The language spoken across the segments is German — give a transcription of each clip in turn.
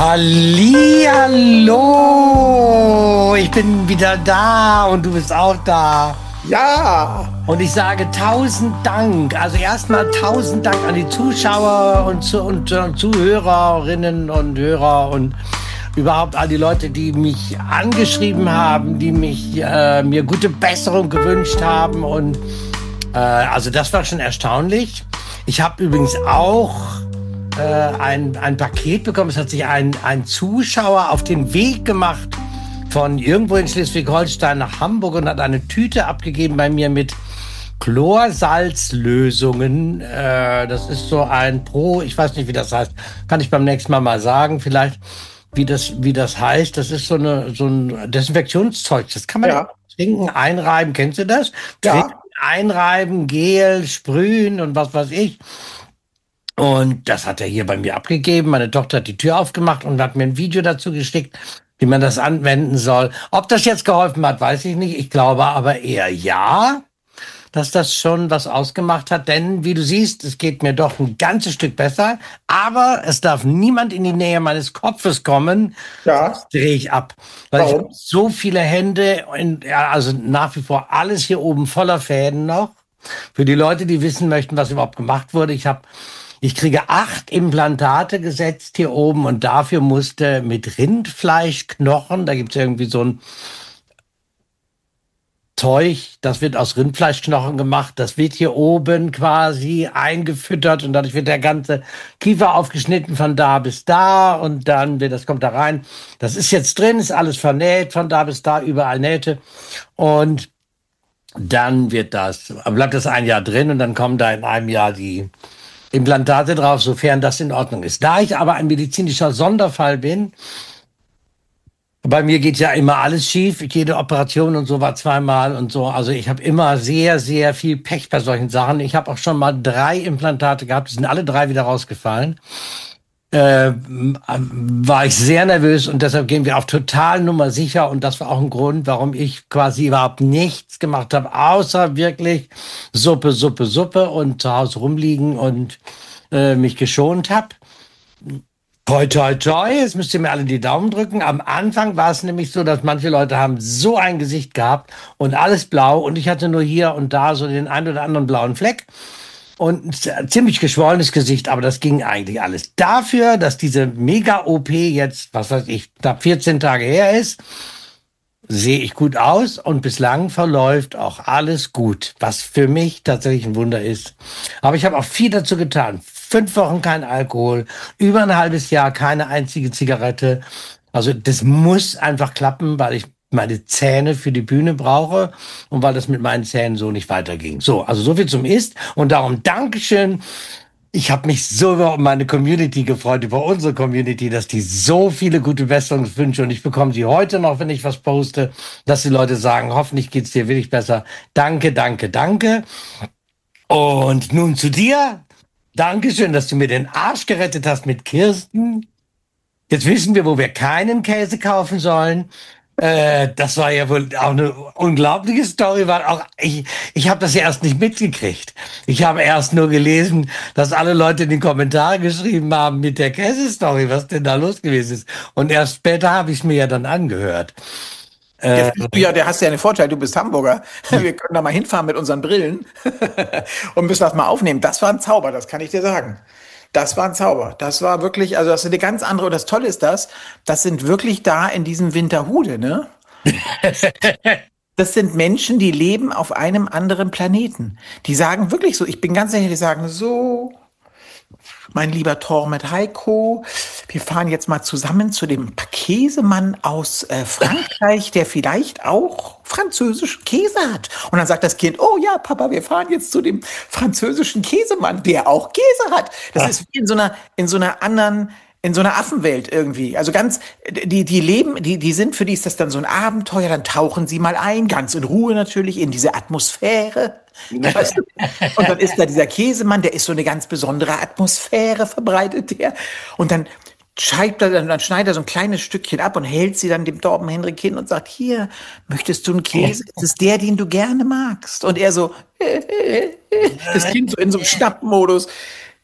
Hallihallo, ich bin wieder da und du bist auch da. Ja. Und ich sage 1000 Dank. Also erstmal 1000 Dank an die Zuschauer und Zuhörerinnen und Hörer und überhaupt all die Leute, die mich angeschrieben haben, die mir gute Besserung gewünscht haben. Und also das war schon erstaunlich. Ich habe übrigens auch ein Paket bekommen. Es hat sich ein Zuschauer auf den Weg gemacht von irgendwo in Schleswig-Holstein nach Hamburg und hat eine Tüte abgegeben bei mir mit Chlorsalzlösungen. Das ist so ein ich weiß nicht, wie das heißt. Kann ich beim nächsten Mal sagen, vielleicht, wie das heißt. Das ist so ein Desinfektionszeug. Das kann man trinken, einreiben. Kennst du das? Ja. Trinken, einreiben, Gel, sprühen und was weiß ich. Und das hat er hier bei mir abgegeben. Meine Tochter hat die Tür aufgemacht und hat mir ein Video dazu geschickt, wie man das anwenden soll. Ob das jetzt geholfen hat, weiß ich nicht. Ich glaube aber eher ja, dass das schon was ausgemacht hat. Denn, wie du siehst, es geht mir doch ein ganzes Stück besser. Aber es darf niemand in die Nähe meines Kopfes kommen. Ja. Das drehe ich ab. Weil ich habe so viele Hände und also nach wie vor alles hier oben voller Fäden noch. Für die Leute, die wissen möchten, was überhaupt gemacht wurde. Ich kriege 8 Implantate gesetzt hier oben und dafür musste mit Rindfleischknochen, da gibt es irgendwie so ein Zeug, das wird aus Rindfleischknochen gemacht, das wird hier oben quasi eingefüttert und dadurch wird der ganze Kiefer aufgeschnitten von da bis da und dann kommt da rein. Das ist jetzt drin, ist alles vernäht, von da bis da, überall Nähte und dann bleibt das ein Jahr drin und dann kommen da in einem Jahr die Implantate drauf, sofern das in Ordnung ist. Da ich aber ein medizinischer Sonderfall bin, bei mir geht ja immer alles schief, jede Operation und so war 2-mal und so. Also ich habe immer sehr, sehr viel Pech bei solchen Sachen. Ich habe auch schon mal 3 Implantate gehabt, die sind alle 3 wieder rausgefallen. War ich sehr nervös und deshalb gehen wir auf total Nummer sicher und das war auch ein Grund, warum ich quasi überhaupt nichts gemacht habe, außer wirklich Suppe und zu Hause rumliegen und mich geschont habe. Toi, toi, toi, jetzt müsst ihr mir alle die Daumen drücken. Am Anfang war es nämlich so, dass manche Leute haben so ein Gesicht gehabt und alles blau und ich hatte nur hier und da so den einen oder anderen blauen Fleck. Und ein ziemlich geschwollenes Gesicht, aber das ging eigentlich alles. Dafür, dass diese Mega-OP jetzt, was weiß ich, knapp 14 Tage her ist, sehe ich gut aus und bislang verläuft auch alles gut, was für mich tatsächlich ein Wunder ist. Aber ich habe auch viel dazu getan. 5 Wochen kein Alkohol, über ein halbes Jahr keine einzige Zigarette. Also das muss einfach klappen, weil ich meine Zähne für die Bühne brauche und weil das mit meinen Zähnen so nicht weiterging. So, also so viel zum Ist und darum Dankeschön. Ich habe mich so über meine Community gefreut, über unsere Community, dass die so viele gute Besserungswünsche und ich bekomme sie heute noch, wenn ich was poste, dass die Leute sagen, hoffentlich geht's dir wirklich besser. Danke, danke, danke. Und nun zu dir. Dankeschön, dass du mir den Arsch gerettet hast mit Kirsten. Jetzt wissen wir, wo wir keinen Käse kaufen sollen. Das war ja wohl auch eine unglaubliche Story. Ich habe das ja erst nicht mitgekriegt. Ich habe erst nur gelesen, dass alle Leute in den Kommentaren geschrieben haben mit der Käse-Story, was denn da los gewesen ist. Und erst später habe ich es mir ja dann angehört. Jetzt bist du ja, der hast ja einen Vorteil, du bist Hamburger. Wir können da mal hinfahren mit unseren Brillen und müssen das mal aufnehmen. Das war ein Zauber, das kann ich dir sagen. Das war ein Zauber. Das war wirklich, also das ist eine ganz andere, und das Tolle ist das sind wirklich da in diesem Winterhude, ne? Das sind Menschen, die leben auf einem anderen Planeten. Die sagen wirklich so, ich bin ganz sicher, die sagen so, mein lieber Tormet Heiko, wir fahren jetzt mal zusammen zu dem Käsemann aus Frankreich, der vielleicht auch französischen Käse hat. Und dann sagt das Kind, oh ja, Papa, wir fahren jetzt zu dem französischen Käsemann, der auch Käse hat. Das ist wie in so einer anderen, in so einer Affenwelt irgendwie. Also ganz, die leben, für die ist das dann so ein Abenteuer, dann tauchen sie mal ein, ganz in Ruhe natürlich, in diese Atmosphäre. Weißt du? Und dann ist da dieser Käsemann, der ist so eine ganz besondere Atmosphäre, verbreitet der. Und dann schneidet er so ein kleines Stückchen ab und hält sie dann dem Torben Henrik hin und sagt, hier, möchtest du einen Käse? Das ist der, den du gerne magst. Und er so, das Kind so in so einem Schnappmodus.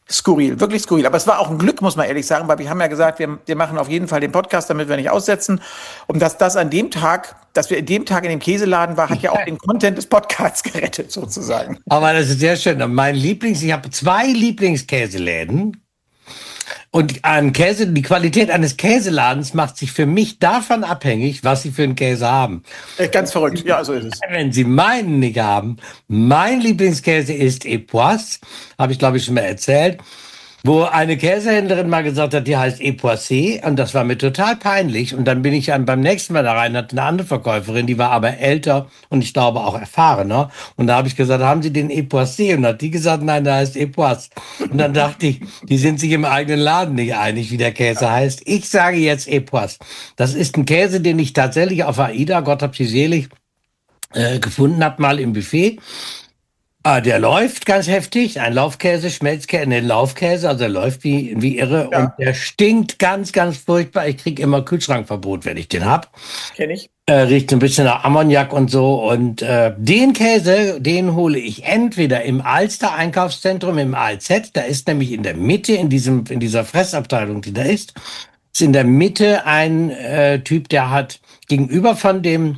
Skurril, wirklich skurril. Aber es war auch ein Glück, muss man ehrlich sagen, weil wir haben ja gesagt, wir machen auf jeden Fall den Podcast, damit wir nicht aussetzen. Und dass das an dem Tag, dass wir an dem Tag in dem Käseladen war, hat ja auch den Content des Podcasts gerettet, sozusagen. Aber das ist sehr schön. Ich habe 2 Lieblingskäseläden. Und die Qualität eines Käseladens macht sich für mich davon abhängig, was sie für einen Käse haben. Ganz verrückt, ja, so ist es. Wenn Sie meinen nicht haben, mein Lieblingskäse ist Epoisse, habe ich glaube ich schon mal erzählt, wo eine Käsehändlerin mal gesagt hat, die heißt Epoissé, und das war mir total peinlich. Und dann bin ich beim nächsten Mal da rein, hatte eine andere Verkäuferin, die war aber älter und ich glaube auch erfahrener. Und da habe ich gesagt, haben Sie den Epoissé? Und hat die gesagt, nein, der heißt Epoisse. Und dann dachte ich, die sind sich im eigenen Laden nicht einig, wie der Käse heißt. Ich sage jetzt Epoisse. Das ist ein Käse, den ich tatsächlich auf AIDA, Gott hab sie selig, gefunden habe, mal im Buffet. Der läuft ganz heftig, ein Laufkäse, Schmelzkäse, ein Laufkäse, also er läuft wie irre, Ja. und der stinkt ganz, ganz furchtbar. Ich kriege immer Kühlschrankverbot, wenn ich den hab. Kenne ich. Riecht so ein bisschen nach Ammoniak und so, und den Käse, den hole ich entweder im Alster Einkaufszentrum, im ALZ, da ist nämlich in der Mitte, in dieser Fressabteilung, die da ist in der Mitte ein Typ, der hat gegenüber von dem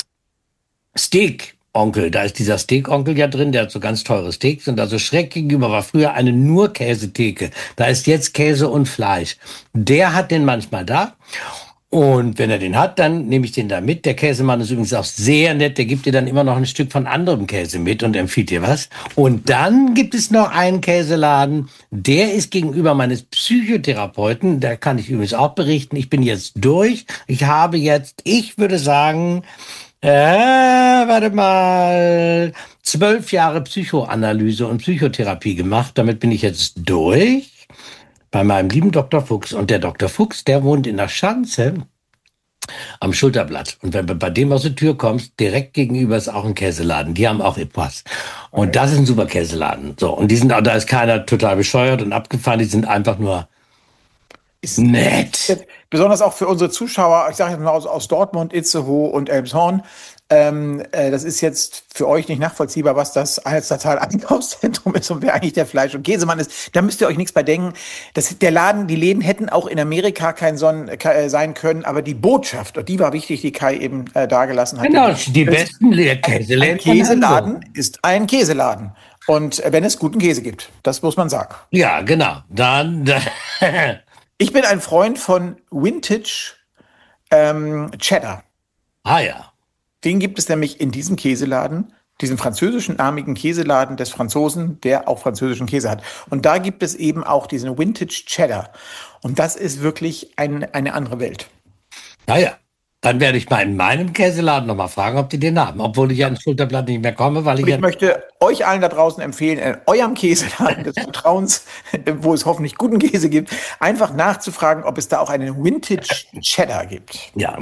Steak-Onkel, da ist dieser Steak-Onkel ja drin, der hat so ganz teure Steaks, und also schräg gegenüber war früher eine nur Käsetheke. Da ist jetzt Käse und Fleisch. Der hat den manchmal da. Und wenn er den hat, dann nehme ich den da mit. Der Käsemann ist übrigens auch sehr nett. Der gibt dir dann immer noch ein Stück von anderem Käse mit und empfiehlt dir was. Und dann gibt es noch einen Käseladen. Der ist gegenüber meines Psychotherapeuten. Da kann ich übrigens auch berichten. Ich bin jetzt durch. Ich würde sagen, warte mal, 12 Jahre Psychoanalyse und Psychotherapie gemacht. Damit bin ich jetzt durch bei meinem lieben Dr. Fuchs. Und der Dr. Fuchs, der wohnt in der Schanze am Schulterblatt. Und wenn du bei dem aus der Tür kommst, direkt gegenüber ist auch ein Käseladen. Die haben auch Epoisse. Und das ist ein super Käseladen. So, und da ist keiner total bescheuert und abgefahren. Die sind einfach nur nett. Besonders auch für unsere Zuschauer, ich sage jetzt mal aus Dortmund, Itzehoe und Elmshorn, das ist jetzt für euch nicht nachvollziehbar, was das Einheitszahl Einkaufszentrum ist und wer eigentlich der Fleisch- und Käsemann ist. Da müsst ihr euch nichts bei denken. Die Läden hätten auch in Amerika sein können, aber die Botschaft, und die war wichtig, die Kai eben dargelassen hat. Genau, die besten Käseläden. Ein Käseladen ist ein Käseladen. Und wenn es guten Käse gibt, das muss man sagen. Ja, genau. Dann Ich bin ein Freund von Vintage Cheddar. Ah ja. Den gibt es nämlich in diesem Käseladen, diesem französischnamigen Käseladen des Franzosen, der auch französischen Käse hat. Und da gibt es eben auch diesen Vintage Cheddar. Und das ist wirklich eine andere Welt. Naja, dann werde ich mal in meinem Käseladen nochmal fragen, ob die den haben. Obwohl ich ja ins Schulterblatt nicht mehr komme, weil ich möchte euch allen da draußen empfehlen, in eurem Käseladen des Vertrauens, wo es hoffentlich guten Käse gibt, einfach nachzufragen, ob es da auch einen Vintage Cheddar gibt. Ja,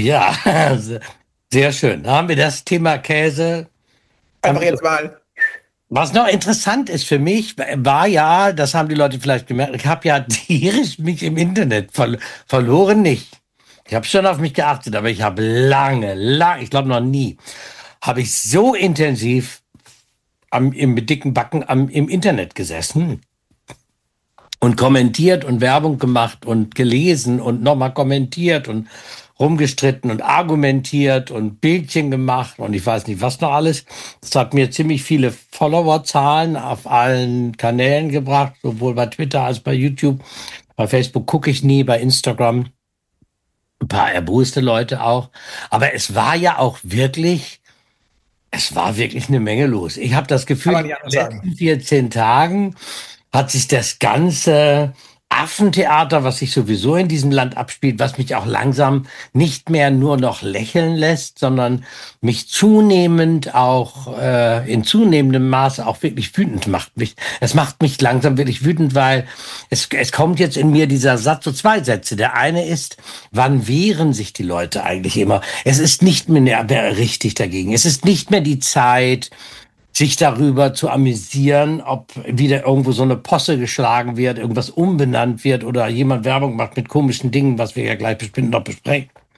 sehr schön. Da haben wir das Thema Käse. Einfach jetzt mal. Was noch interessant ist für mich, war ja, das haben die Leute vielleicht gemerkt, ich habe ja tierisch mich im Internet verloren nicht. Ich habe schon auf mich geachtet, aber ich habe lange, ich glaube noch nie, habe ich so intensiv mit dicken Backen im Internet gesessen und kommentiert und Werbung gemacht und gelesen und nochmal kommentiert und rumgestritten und argumentiert und Bildchen gemacht und ich weiß nicht was noch alles. Das hat mir ziemlich viele Followerzahlen auf allen Kanälen gebracht, sowohl bei Twitter als bei YouTube. Bei Facebook gucke ich nie, bei Instagram ein paar erboste Leute auch. Aber es war wirklich eine Menge los. Ich habe das Gefühl, in den letzten 14 Tagen hat sich das ganze Affentheater, was sich sowieso in diesem Land abspielt, was mich auch langsam nicht mehr nur noch lächeln lässt, sondern mich zunehmend auch in zunehmendem Maße auch wirklich wütend macht. Es macht mich langsam wirklich wütend, weil es kommt jetzt in mir dieser Satz, so 2 Sätze. Der eine ist, wann wehren sich die Leute eigentlich immer? Es ist nicht mehr richtig dagegen. Es ist nicht mehr die Zeit, sich darüber zu amüsieren, ob wieder irgendwo so eine Posse geschlagen wird, irgendwas umbenannt wird oder jemand Werbung macht mit komischen Dingen, was wir ja gleich bestimmt noch besprechen.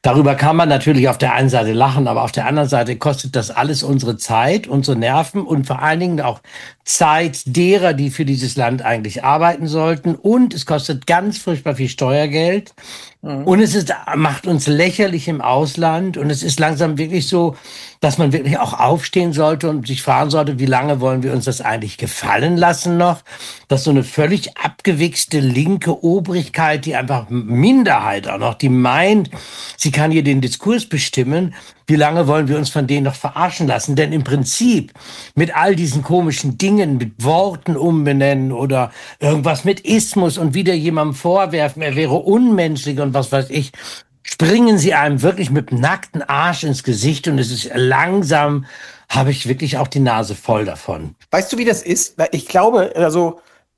Darüber kann man natürlich auf der einen Seite lachen, aber auf der anderen Seite kostet das alles unsere Zeit, unsere Nerven und vor allen Dingen auch Zeit derer, die für dieses Land eigentlich arbeiten sollten. Und es kostet ganz furchtbar viel Steuergeld. Und es ist, macht uns lächerlich im Ausland. Und es ist langsam wirklich so, dass man wirklich auch aufstehen sollte und sich fragen sollte, wie lange wollen wir uns das eigentlich gefallen lassen noch? Dass so eine völlig abgewichste linke Obrigkeit, die einfach Minderheit auch noch, die meint, sie kann hier den Diskurs bestimmen, wie lange wollen wir uns von denen noch verarschen lassen? Denn im Prinzip mit all diesen komischen Dingen, mit Worten umbenennen oder irgendwas mit Ismus und wieder jemandem vorwerfen, er wäre unmenschlich und was weiß ich, springen sie einem wirklich mit dem nackten Arsch ins Gesicht und es ist langsam, habe ich wirklich auch die Nase voll davon. Weißt du, wie das ist? Ich glaube, also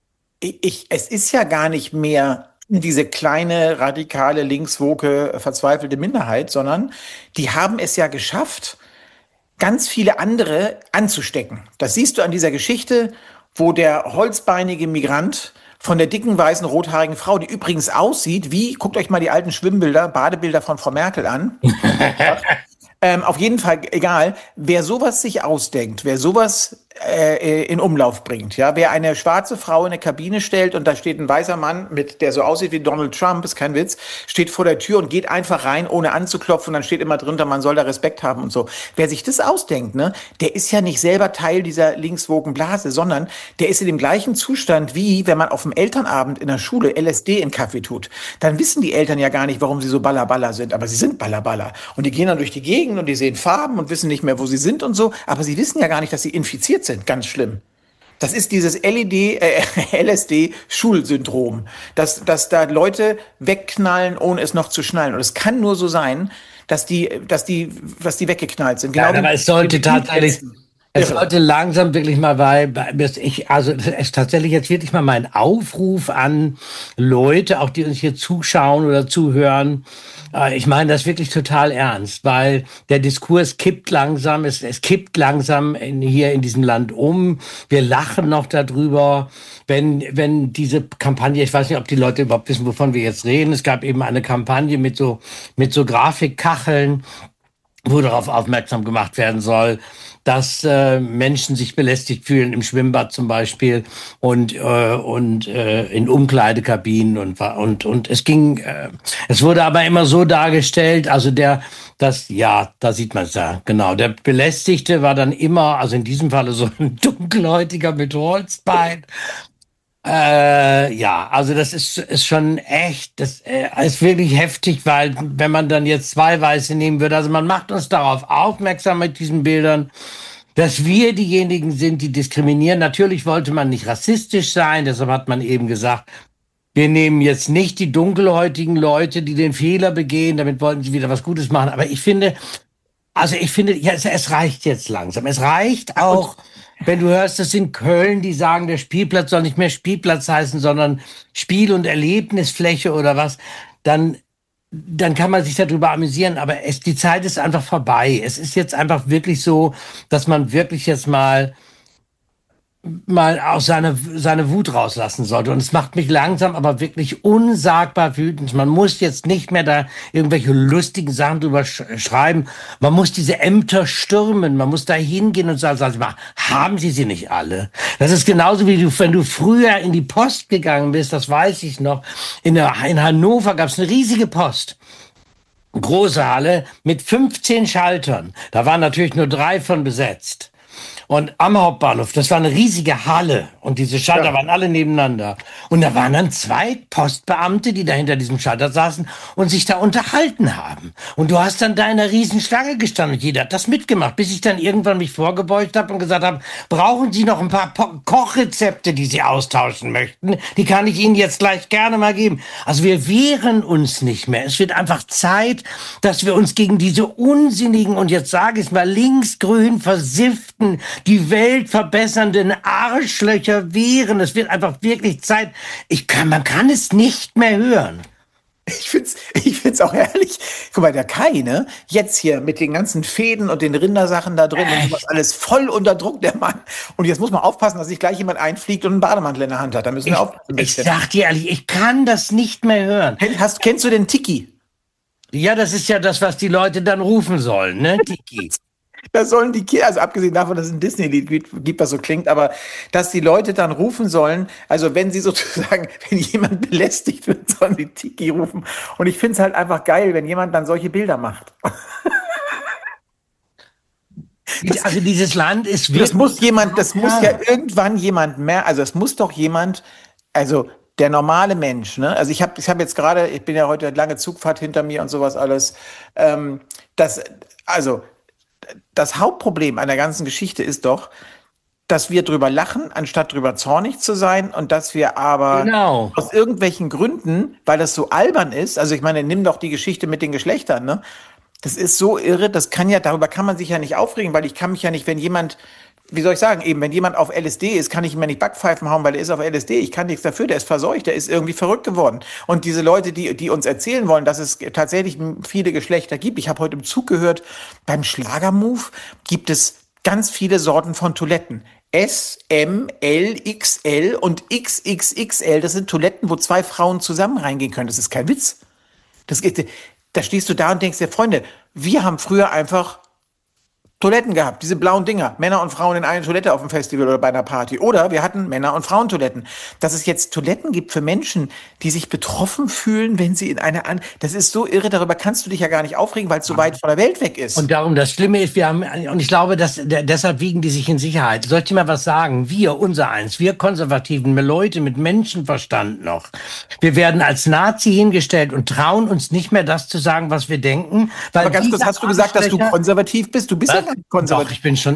es ist ja gar nicht mehr diese kleine, radikale, linkswoke, verzweifelte Minderheit, sondern die haben es ja geschafft, ganz viele andere anzustecken. Das siehst du an dieser Geschichte, wo der holzbeinige Migrant von der dicken, weißen, rothaarigen Frau, die übrigens aussieht wie, guckt euch mal die alten Schwimmbilder, Badebilder von Frau Merkel an. Auf jeden Fall, egal, wer sowas sich ausdenkt, wer sowas in Umlauf bringt, ja, wer eine schwarze Frau in eine Kabine stellt und da steht ein weißer Mann, der so aussieht wie Donald Trump, ist kein Witz, steht vor der Tür und geht einfach rein, ohne anzuklopfen und dann steht immer drunter, man soll da Respekt haben und so. Wer sich das ausdenkt, ne, der ist ja nicht selber Teil dieser linkswoken Blase, sondern der ist in dem gleichen Zustand wie, wenn man auf dem Elternabend in der Schule LSD in Kaffee tut. Dann wissen die Eltern ja gar nicht, warum sie so Balla sind, aber sie sind Balla. Und die gehen dann durch die Gegend und die sehen Farben und wissen nicht mehr, wo sie sind und so, aber sie wissen ja gar nicht, dass sie infiziert sind. Ganz schlimm. Das ist dieses LSD-Schulsyndrom, dass da Leute wegknallen, ohne es noch zu schnallen. Und es kann nur so sein, dass die weggeknallt sind. Genau, aber es sollte tatsächlich, es sollte langsam wirklich mal, also es ist tatsächlich jetzt wirklich mal mein Aufruf an Leute, auch die uns hier zuschauen oder zuhören. Ich meine das wirklich total ernst, weil der Diskurs kippt langsam, es kippt langsam hier in diesem Land um. Wir lachen noch darüber, wenn diese Kampagne, ich weiß nicht, ob die Leute überhaupt wissen, wovon wir jetzt reden. Es gab eben eine Kampagne mit so Grafikkacheln, wo darauf aufmerksam gemacht werden soll, dass Menschen sich belästigt fühlen im Schwimmbad zum Beispiel und in Umkleidekabinen und es wurde aber immer so dargestellt, also da sieht man es ja, genau. Der Belästigte war dann immer, also in diesem Falle so ein Dunkelhäutiger mit Holzbein. Also das ist schon echt, das ist wirklich heftig, weil wenn man dann jetzt zwei Weiße nehmen würde, also man macht uns darauf aufmerksam mit diesen Bildern, dass wir diejenigen sind, die diskriminieren. Natürlich wollte man nicht rassistisch sein, deshalb hat man eben gesagt, wir nehmen jetzt nicht die dunkelhäutigen Leute, die den Fehler begehen, damit wollten sie wieder was Gutes machen. Aber ich finde, ja, es reicht jetzt langsam. Es reicht auch, wenn du hörst, dass in Köln, die sagen, der Spielplatz soll nicht mehr Spielplatz heißen, sondern Spiel- und Erlebnisfläche oder was, dann kann man sich darüber amüsieren. Aber die Zeit ist einfach vorbei. Es ist jetzt einfach wirklich so, dass man wirklich jetzt mal auch seine Wut rauslassen sollte. Und es macht mich langsam aber wirklich unsagbar wütend. Man muss jetzt nicht mehr da irgendwelche lustigen Sachen drüber schreiben. Man muss diese Ämter stürmen. Man muss da hingehen und sagen, haben Sie nicht alle? Das ist genauso wie wenn du früher in die Post gegangen bist, das weiß ich noch. In Hannover gab es eine riesige Post. Große Halle mit 15 Schaltern. Da waren natürlich nur 3 von besetzt. Und am Hauptbahnhof, das war eine riesige Halle und diese Schalter waren alle nebeneinander. Und da waren dann 2 Postbeamte, die da hinter diesem Schalter saßen und sich da unterhalten haben. Und du hast dann da in einer riesen Schlange gestanden und jeder hat das mitgemacht, bis ich dann irgendwann mich vorgebeugt habe und gesagt habe, brauchen Sie noch ein paar Kochrezepte, die Sie austauschen möchten? Die kann ich Ihnen jetzt gleich gerne mal geben. Also wir wehren uns nicht mehr. Es wird einfach Zeit, dass wir uns gegen diese unsinnigen und jetzt sage ich es mal linksgrün versifften, die Welt verbessernden Arschlöcher wehren. Es wird einfach wirklich Zeit. Man kann es nicht mehr hören. Ich find's auch ehrlich. Guck mal, der Kai, ne? Jetzt hier mit den ganzen Fäden und den Rindersachen da drin und was alles voll unter Druck, der Mann. Und jetzt muss man aufpassen, dass nicht gleich jemand einfliegt und einen Bademantel in der Hand hat. Da müssen wir aufpassen. Ich sag dir ehrlich, ich kann das nicht mehr hören. Kennst du den Tiki? Ja, das ist ja das, was die Leute dann rufen sollen, ne, Tiki? Da sollen die Kinder, also abgesehen davon, dass es ein Disney-Lied gibt, was so klingt, aber dass die Leute dann rufen sollen, also wenn sie sozusagen, wenn jemand belästigt wird, sollen sie Tiki rufen. Und ich finde es halt einfach geil, wenn jemand dann solche Bilder macht. Das, Also dieses Land ist das wirklich... muss jemand, das muss ja irgendwann jemand mehr, also es muss doch jemand, also der normale Mensch, ne? Also ich hab jetzt gerade, ich bin ja heute lange Zugfahrt hinter mir und sowas alles. Ähm, das, also das Hauptproblem an der ganzen Geschichte ist doch, dass wir drüber lachen, anstatt drüber zornig zu sein und dass wir aber Genau. aus irgendwelchen Gründen, weil das so albern ist, also ich meine, nimm doch die Geschichte mit den Geschlechtern, ne? Das ist so irre, darüber kann man sich ja nicht aufregen, weil ich kann mich ja nicht, wenn jemand, wie soll ich sagen, eben, wenn jemand auf LSD ist, kann ich ihm ja nicht Backpfeifen hauen, weil er ist auf LSD. Ich kann nichts dafür, der ist verseucht, der ist irgendwie verrückt geworden. Und diese Leute, die uns erzählen wollen, dass es tatsächlich viele Geschlechter gibt. Ich habe heute im Zug gehört, beim Schlagermove gibt es ganz viele Sorten von Toiletten. S, M, L, XL und XXXL. Das sind Toiletten, wo zwei Frauen zusammen reingehen können. Das ist kein Witz. Das geht, da stehst du da und denkst dir, Freunde, wir haben früher einfach Toiletten gehabt, diese blauen Dinger, Männer und Frauen in einer Toilette auf dem Festival oder bei einer Party. Oder wir hatten Männer- und Frauentoiletten. Dass es jetzt Toiletten gibt für Menschen, die sich betroffen fühlen, wenn sie das ist so irre, darüber kannst du dich ja gar nicht aufregen, weil es so weit von der Welt weg ist. Und darum, das Schlimme ist, und ich glaube, deshalb wiegen die sich in Sicherheit. Soll ich dir mal was sagen? Wir konservativen Leute mit Menschenverstand noch, wir werden als Nazi hingestellt und trauen uns nicht mehr das zu sagen, was wir denken. Weil Aber ganz kurz, hast du gesagt, dass du konservativ bist? Du bist ja gar nicht konservativ. Doch,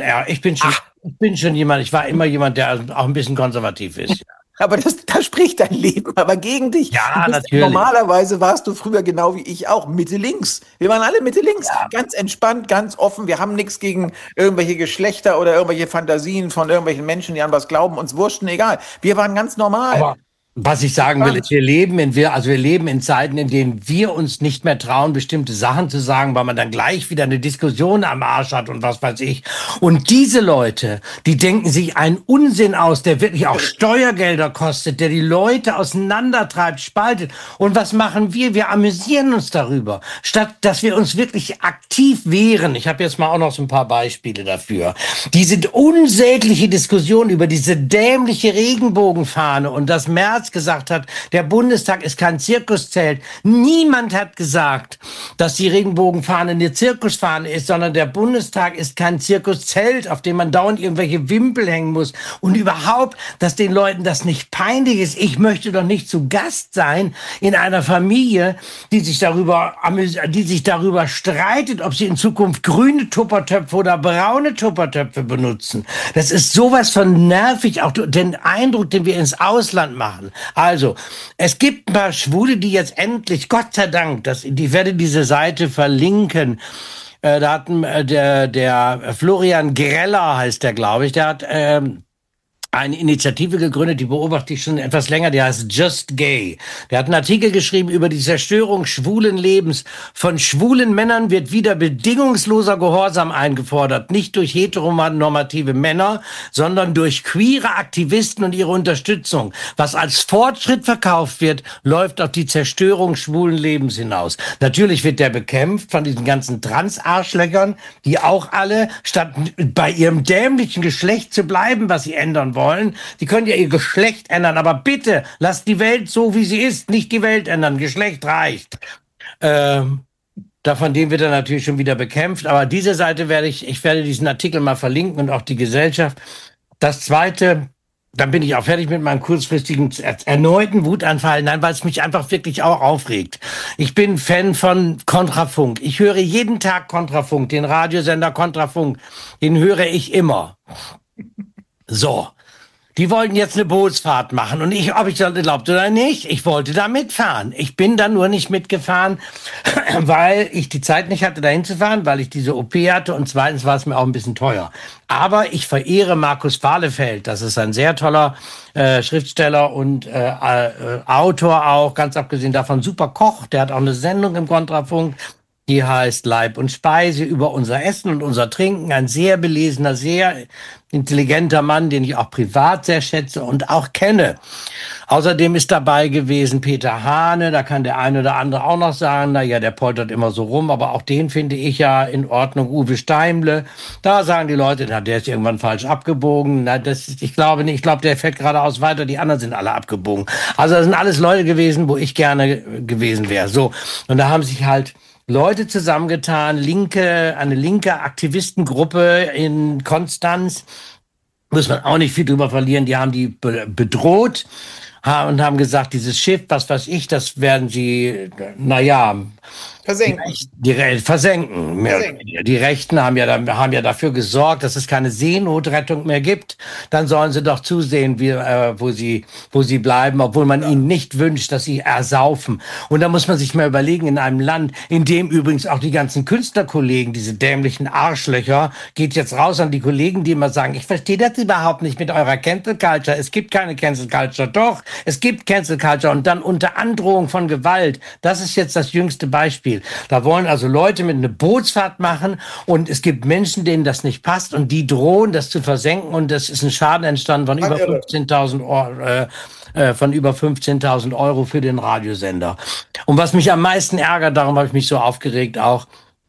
ich bin schon jemand, ich war immer jemand, der auch ein bisschen konservativ ist. Aber da spricht dein Leben aber gegen dich. Ja, natürlich. Normalerweise warst du früher genau wie ich auch Mitte links. Wir waren alle Mitte links. Ja. Ganz entspannt, ganz offen. Wir haben nichts gegen irgendwelche Geschlechter oder irgendwelche Fantasien von irgendwelchen Menschen, die an was glauben. Uns wurschten, egal. Wir waren ganz normal. Aber was ich sagen will, ist, wir leben in Zeiten, in denen wir uns nicht mehr trauen, bestimmte Sachen zu sagen, weil man dann gleich wieder eine Diskussion am Arsch hat und was weiß ich. Und diese Leute, die denken sich einen Unsinn aus, der wirklich auch Steuergelder kostet, der die Leute auseinandertreibt, spaltet. Und was machen wir? Wir amüsieren uns darüber, statt dass wir uns wirklich aktiv wehren. Ich habe jetzt mal auch noch so ein paar Beispiele dafür. Diese unsägliche Diskussion über diese dämliche Regenbogenfahne und das März gesagt hat, der Bundestag ist kein Zirkuszelt. Niemand hat gesagt, dass die Regenbogenfahne eine Zirkusfahne ist, sondern der Bundestag ist kein Zirkuszelt, auf dem man dauernd irgendwelche Wimpel hängen muss. Und überhaupt, dass den Leuten das nicht peinlich ist. Ich möchte doch nicht zu Gast sein in einer Familie, die sich darüber streitet, ob sie in Zukunft grüne Tuppertöpfe oder braune Tuppertöpfe benutzen. Das ist sowas von nervig, auch den Eindruck, den wir ins Ausland machen. Also, es gibt ein paar Schwule, die jetzt endlich, Gott sei Dank, ich werde diese Seite verlinken. Da hat der Florian Greller, heißt der, glaube ich, der hat eine Initiative gegründet, die beobachte ich schon etwas länger, die heißt Just Gay. Der hat einen Artikel geschrieben über die Zerstörung schwulen Lebens. Von schwulen Männern wird wieder bedingungsloser Gehorsam eingefordert. Nicht durch heteronormative Männer, sondern durch queere Aktivisten und ihre Unterstützung. Was als Fortschritt verkauft wird, läuft auf die Zerstörung schwulen Lebens hinaus. Natürlich wird der bekämpft von diesen ganzen Trans-Arschlöchern, die auch alle, statt bei ihrem dämlichen Geschlecht zu bleiben, was sie ändern wollen. Die können ja ihr Geschlecht ändern, aber bitte lasst die Welt so, wie sie ist, nicht die Welt ändern. Geschlecht reicht. Von dem wird er natürlich schon wieder bekämpft, aber diese Seite ich werde diesen Artikel mal verlinken und auch die Gesellschaft. Das Zweite, dann bin ich auch fertig mit meinem kurzfristigen erneuten Wutanfall. Nein, weil es mich einfach wirklich auch aufregt. Ich bin Fan von Kontrafunk. Ich höre jeden Tag Kontrafunk, den Radiosender Kontrafunk. Den höre ich immer. So. Die wollten jetzt eine Bootsfahrt machen und ob ich das glaubte oder nicht, ich wollte da mitfahren. Ich bin da nur nicht mitgefahren, weil ich die Zeit nicht hatte, dahin zu fahren, weil ich diese OP hatte und zweitens war es mir auch ein bisschen teuer. Aber ich verehre Markus Fahlefeld. Das ist ein sehr toller Schriftsteller und Autor auch, ganz abgesehen davon super Koch. Der hat auch eine Sendung im Kontrafunk. die heißt Leib und Speise, über unser Essen und unser Trinken. Ein sehr belesener, sehr intelligenter Mann, den ich auch privat sehr schätze und auch kenne. Außerdem ist dabei gewesen Peter Hane, da kann der eine oder andere auch noch sagen, na ja, der poltert immer so rum, aber auch den finde ich ja in Ordnung. Uwe Steimle, da sagen die Leute, na, der ist irgendwann falsch abgebogen. Na, ich glaube nicht, ich glaube, der fährt geradeaus weiter, die anderen sind alle abgebogen. Also das sind alles Leute gewesen, wo ich gerne gewesen wäre. So, und da haben sich halt Leute zusammengetan, eine linke Aktivistengruppe in Konstanz, muss man auch nicht viel drüber verlieren, die haben die bedroht und haben gesagt, dieses Schiff, was weiß ich, das werden sie, naja, Versenken. Versenken. Die Rechten haben ja dafür gesorgt, dass es keine Seenotrettung mehr gibt. Dann sollen sie doch zusehen, wo sie bleiben, obwohl man ihnen nicht wünscht, dass sie ersaufen. Und da muss man sich mal überlegen, in einem Land, in dem übrigens auch die ganzen Künstlerkollegen, diese dämlichen Arschlöcher, geht jetzt raus an die Kollegen, die immer sagen, ich verstehe das überhaupt nicht mit eurer Cancel Culture. Es gibt keine Cancel Culture. Doch, es gibt Cancel Culture und dann unter Androhung von Gewalt. Das ist jetzt das jüngste Beispiel. Da wollen also Leute mit einer Bootsfahrt machen und es gibt Menschen, denen das nicht passt und die drohen, das zu versenken und das ist ein Schaden entstanden von über 15.000 Euro für den Radiosender. Und was mich am meisten ärgert, darum habe ich mich so aufgeregt auch,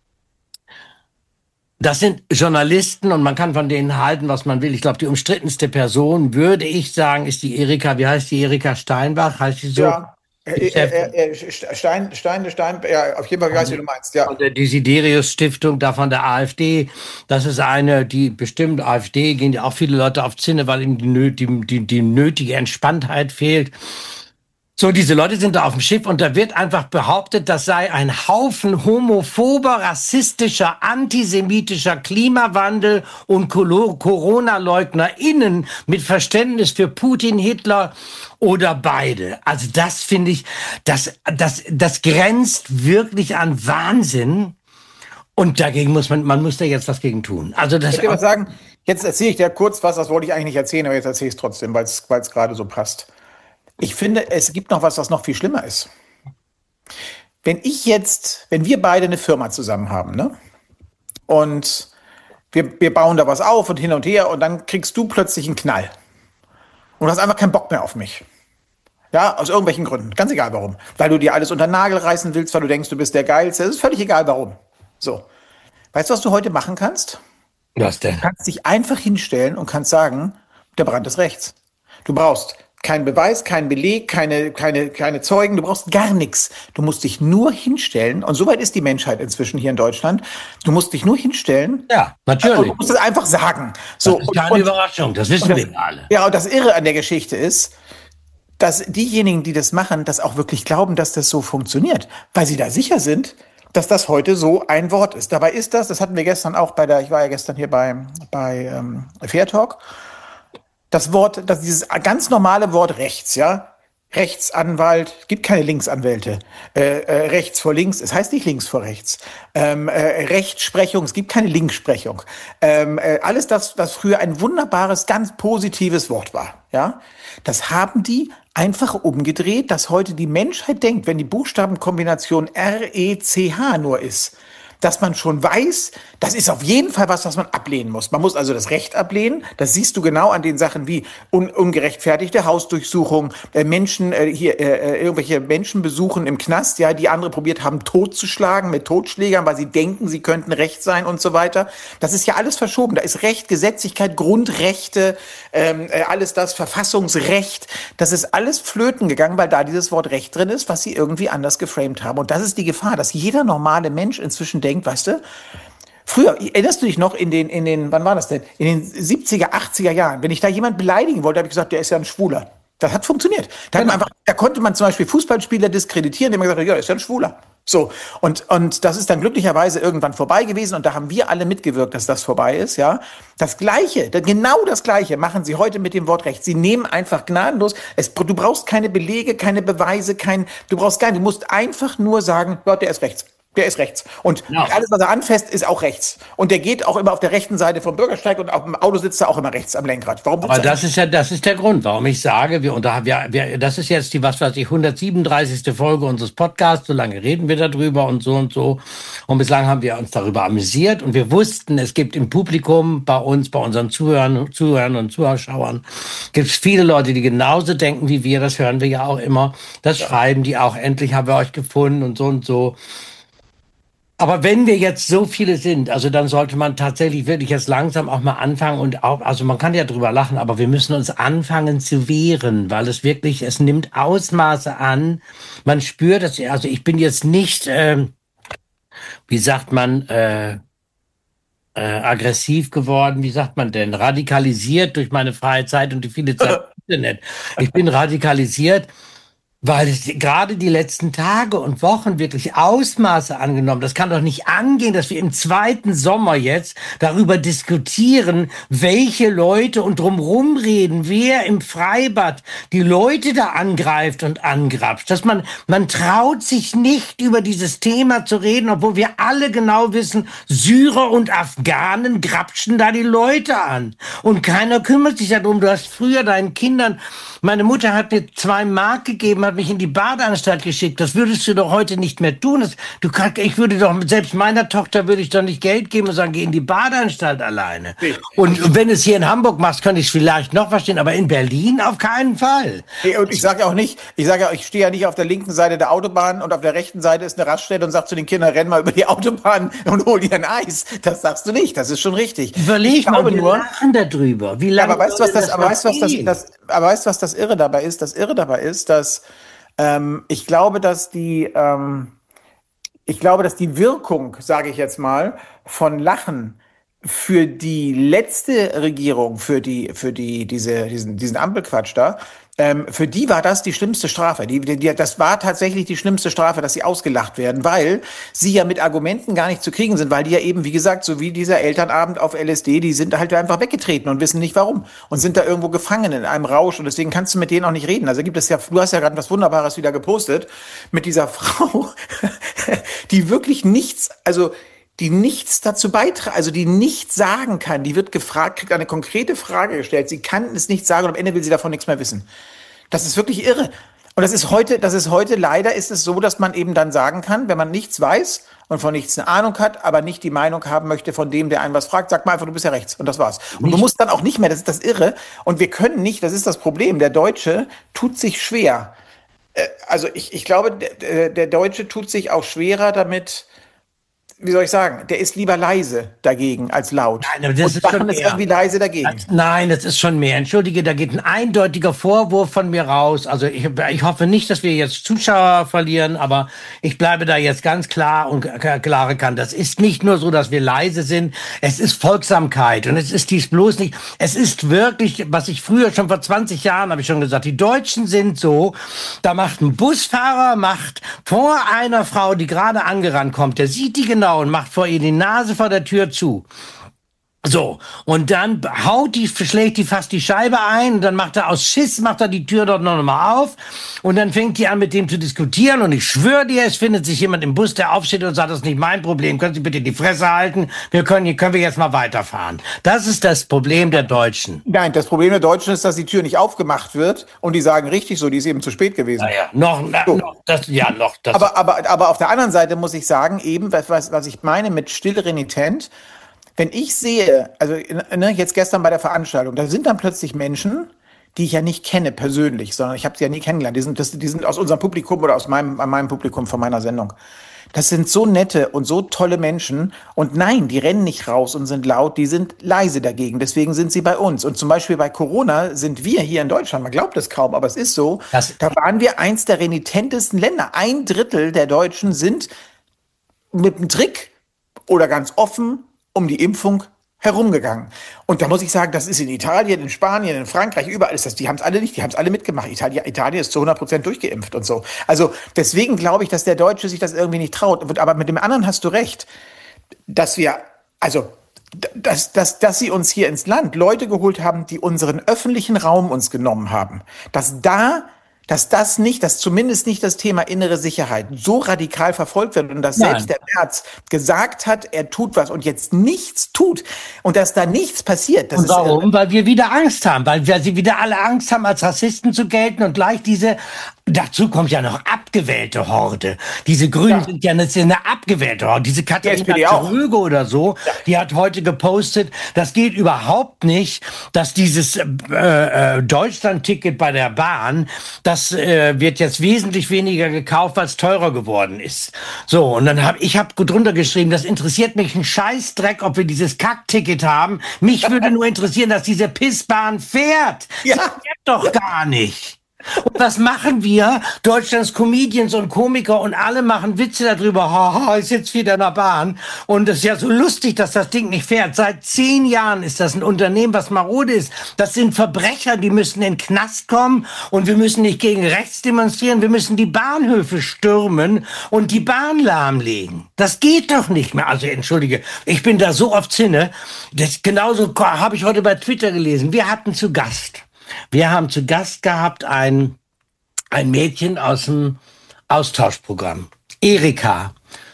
das sind Journalisten und man kann von denen halten, was man will. Ich glaube, die umstrittenste Person, würde ich sagen, ist die Erika, wie heißt die Erika Steinbach? Heißt die so? Ja. Stein, ja, auf jeden Fall weiß, wie du meinst, ja. Von der Desiderius-Stiftung, da von der AfD. Das ist eine, die bestimmt AfD, gehen ja auch viele Leute auf Zinne, weil ihnen die nötige Entspanntheit fehlt. So, diese Leute sind da auf dem Schiff und da wird einfach behauptet, das sei ein Haufen homophober, rassistischer, antisemitischer Klimawandel und Corona-LeugnerInnen mit Verständnis für Putin, Hitler oder beide. Also das finde ich, das grenzt wirklich an Wahnsinn. Und dagegen man muss da jetzt was gegen tun. Also das. Ich würde mal sagen, jetzt erzähle ich dir kurz was, das wollte ich eigentlich nicht erzählen, aber jetzt erzähle ich es trotzdem, weil es gerade so passt. Ich finde, es gibt noch was noch viel schlimmer ist. Wenn wir beide eine Firma zusammen haben, ne? Und wir bauen da was auf und hin und her und dann kriegst du plötzlich einen Knall. Und du hast einfach keinen Bock mehr auf mich. Ja, aus irgendwelchen Gründen. Ganz egal warum. Weil du dir alles unter den Nagel reißen willst, weil du denkst, du bist der Geilste. Es ist völlig egal warum. So. Weißt du, was du heute machen kannst? Was denn? Du kannst dich einfach hinstellen und kannst sagen, der Brand ist rechts. Du brauchst keinen Beweis, keinen Beleg, keine Zeugen, du brauchst gar nichts. Du musst dich nur hinstellen, und soweit ist die Menschheit inzwischen hier in Deutschland, du musst dich nur hinstellen. Ja, natürlich. Du musst es einfach sagen. So, das ist keine Überraschung, das wissen wir alle. Ja, und das Irre an der Geschichte ist, dass diejenigen, die das machen, das auch wirklich glauben, dass das so funktioniert, weil sie da sicher sind, dass das heute so ein Wort ist. Dabei ist das hatten wir gestern auch ich war ja gestern hier bei Fair Talk, dieses ganz normale Wort rechts, ja, Rechtsanwalt, es gibt keine Linksanwälte, rechts vor links, es heißt nicht links vor rechts, Rechtsprechung, es gibt keine Linksprechung, alles das, was früher ein wunderbares, ganz positives Wort war, ja, das haben die einfach umgedreht, dass heute die Menschheit denkt, wenn die Buchstabenkombination RECH nur ist, dass man schon weiß, das ist auf jeden Fall was man ablehnen muss. Man muss also das Recht ablehnen. Das siehst du genau an den Sachen wie ungerechtfertigte Hausdurchsuchung, irgendwelche Menschen besuchen im Knast, ja, die andere probiert haben, totzuschlagen mit Totschlägern, weil sie denken, sie könnten Recht sein und so weiter. Das ist ja alles verschoben. Da ist Recht, Gesetzlichkeit, Grundrechte, alles das, Verfassungsrecht. Das ist alles flöten gegangen, weil da dieses Wort Recht drin ist, was sie irgendwie anders geframed haben. Und das ist die Gefahr, dass jeder normale Mensch inzwischen denkt, weißt du, früher, erinnerst du dich noch wann war das denn? In den 70er, 80er Jahren, wenn ich da jemand beleidigen wollte, habe ich gesagt, der ist ja ein Schwuler. Das hat funktioniert. Da konnte man zum Beispiel Fußballspieler diskreditieren, indem man gesagt hat, ja, der ist ja ein Schwuler. So. Und das ist dann glücklicherweise irgendwann vorbei gewesen und da haben wir alle mitgewirkt, dass das vorbei ist, ja. Genau das Gleiche machen sie heute mit dem Wort Recht. Sie nehmen einfach gnadenlos, du brauchst keine Belege, keine Beweise, du musst einfach nur sagen, Gott, der ist rechts. Der ist rechts. Und alles, was er anfasst, ist auch rechts. Und der geht auch immer auf der rechten Seite vom Bürgersteig und auf dem Auto sitzt er auch immer rechts am Lenkrad. Warum? Aber das ist der Grund, warum ich sage, das ist jetzt die, 137. Folge unseres Podcasts, so lange reden wir darüber und so und so. Und bislang haben wir uns darüber amüsiert und wir wussten, es gibt im Publikum bei uns, bei unseren Zuhörern und Zuschauern, gibt es viele Leute, die genauso denken wie wir, das hören wir ja auch immer. Das schreiben die auch, endlich haben wir euch gefunden und so und so. Aber wenn wir jetzt so viele sind, also dann sollte man tatsächlich wirklich jetzt langsam auch mal anfangen und auch, also man kann ja drüber lachen, aber wir müssen uns anfangen zu wehren, weil es nimmt Ausmaße an. Man spürt das, also ich bin jetzt nicht, wie sagt man, aggressiv geworden, wie sagt man denn, radikalisiert durch meine freie Zeit und die viele Zeit im Internet. Ich bin radikalisiert, weil es gerade die letzten Tage und Wochen wirklich Ausmaße angenommen. Das kann doch nicht angehen, dass wir im zweiten Sommer jetzt darüber diskutieren, welche Leute und drumherum reden, wer im Freibad die Leute da angreift und angrapscht. Dass man traut sich nicht über dieses Thema zu reden, obwohl wir alle genau wissen, Syrer und Afghanen grapschen da die Leute an. Und keiner kümmert sich darum. Du hast früher deinen Kindern, meine Mutter hat mir 2 Mark gegeben, hat mich in die Badeanstalt geschickt. Das würdest du doch heute nicht mehr tun. Ich würde doch, selbst meiner Tochter würde ich doch nicht Geld geben und sagen, geh in die Badeanstalt alleine. Nee. Und wenn es hier in Hamburg machst, könnte ich es vielleicht noch verstehen, aber in Berlin auf keinen Fall. Nee, und ich sage ja auch nicht, ich stehe ja nicht auf der linken Seite der Autobahn und auf der rechten Seite ist eine Raststätte und sag zu den Kindern, renn mal über die Autobahn und hol dir ein Eis. Das sagst du nicht, das ist schon richtig. Überleg mal, wir lachen darüber. Wie lange aber weißt du, was das Irre dabei ist? Das Irre dabei ist, dass ich glaube, dass die Wirkung, sage ich jetzt mal, von Lachen für die letzte Regierung, für diesen Ampelquatsch da, für die war das die schlimmste Strafe. Das war tatsächlich die schlimmste Strafe, dass sie ausgelacht werden, weil sie ja mit Argumenten gar nicht zu kriegen sind, weil die ja eben, wie gesagt, so wie dieser Elternabend auf LSD, die sind halt einfach weggetreten und wissen nicht warum und sind da irgendwo gefangen in einem Rausch und deswegen kannst du mit denen auch nicht reden. Also gibt es ja, du hast ja gerade was Wunderbares wieder gepostet mit dieser Frau, die wirklich nichts, also die nichts dazu beitragen, also die nichts sagen kann. Die wird gefragt, kriegt eine konkrete Frage gestellt. Sie kann es nicht sagen und am Ende will sie davon nichts mehr wissen. Das ist wirklich irre. Und das ist heute leider ist es so, dass man eben dann sagen kann, wenn man nichts weiß und von nichts eine Ahnung hat, aber nicht die Meinung haben möchte von dem, der einen was fragt, sagt mal einfach, du bist ja rechts. Und das war's. Und du musst dann auch nicht mehr, das ist das Irre. Und wir können nicht, das ist das Problem, der Deutsche tut sich schwer. Also ich glaube, der Deutsche tut sich auch schwerer damit, wie soll ich sagen, der ist lieber leise dagegen als laut. Nein, aber das ist schon mehr. Irgendwie leise dagegen. Nein, das ist schon mehr. Entschuldige, da geht ein eindeutiger Vorwurf von mir raus. Also ich hoffe nicht, dass wir jetzt Zuschauer verlieren, aber ich bleibe da jetzt ganz klar und klare Kante. Das ist nicht nur so, dass wir leise sind. Es ist Folgsamkeit und es ist dies bloß nicht. Es ist wirklich, was ich früher schon vor 20 Jahren habe ich schon gesagt, die Deutschen sind so, da macht ein Busfahrer, vor einer Frau, die gerade angerannt kommt, der sieht die genau und macht vor ihr die Nase vor der Tür zu. So, und dann schlägt die fast die Scheibe ein, und dann macht er aus Schiss, die Tür dort noch mal auf, und dann fängt die an, mit dem zu diskutieren, und ich schwöre dir, es findet sich jemand im Bus, der aufsteht und sagt, das ist nicht mein Problem, können Sie bitte die Fresse halten, können wir jetzt mal weiterfahren. Das ist das Problem der Deutschen. Nein, das Problem der Deutschen ist, dass die Tür nicht aufgemacht wird, und die sagen richtig so, die ist eben zu spät gewesen. Aber auf der anderen Seite muss ich sagen, eben, was ich meine mit still renitent, wenn ich sehe, also jetzt gestern bei der Veranstaltung, da sind dann plötzlich Menschen, die ich ja nicht kenne persönlich, sondern ich habe sie ja nie kennengelernt. Die sind aus unserem Publikum oder aus meinem Publikum von meiner Sendung. Das sind so nette und so tolle Menschen. Und nein, die rennen nicht raus und sind laut, die sind leise dagegen. Deswegen sind sie bei uns. Und zum Beispiel bei Corona sind wir hier in Deutschland, man glaubt es kaum, aber es ist so, da waren wir eins der renitentesten Länder. 1/3 der Deutschen sind mit einem Trick oder ganz offen um die Impfung herumgegangen. Und da muss ich sagen, das ist in Italien, in Spanien, in Frankreich, überall ist das. Die haben es alle nicht, die haben es alle mitgemacht. Italien ist zu 100% durchgeimpft und so. Also deswegen glaube ich, dass der Deutsche sich das irgendwie nicht traut. Aber mit dem anderen hast du recht, dass sie uns hier ins Land Leute geholt haben, die unseren öffentlichen Raum uns genommen haben. Dass da dass zumindest nicht das Thema innere Sicherheit so radikal verfolgt wird und dass Nein. selbst der Merz gesagt hat, er tut was und jetzt nichts tut und dass da nichts passiert. Und warum? Weil wir wieder Angst haben, weil sie wieder alle Angst haben, als Rassisten zu gelten und gleich dazu kommt ja noch abgewählte Horde. Diese Grünen sind ja eine abgewählte Horde. Diese Katharina Röge oder so, die hat heute gepostet, das geht überhaupt nicht, dass dieses Deutschland-Ticket bei der Bahn, das wird jetzt wesentlich weniger gekauft, weil es teurer geworden ist. So, und dann habe ich drunter geschrieben, das interessiert mich ein Scheißdreck, ob wir dieses Kack-Ticket haben. Mich würde nur interessieren, dass diese Pissbahn fährt. Ja. Das fährt doch gar nicht. Und was machen wir? Deutschlands Comedians und Komiker und alle machen Witze darüber. Haha, ich sitze wieder in der Bahn. Und es ist ja so lustig, dass das Ding nicht fährt. Seit 10 Jahren ist das ein Unternehmen, was marode ist. Das sind Verbrecher, die müssen in den Knast kommen. Und wir müssen nicht gegen rechts demonstrieren. Wir müssen die Bahnhöfe stürmen und die Bahn lahmlegen. Das geht doch nicht mehr. Also entschuldige, ich bin da so oft Zinne. Das genauso habe ich heute bei Twitter gelesen. Wir hatten zu Gast. Wir haben zu Gast gehabt ein Mädchen aus dem Austauschprogramm. Erika.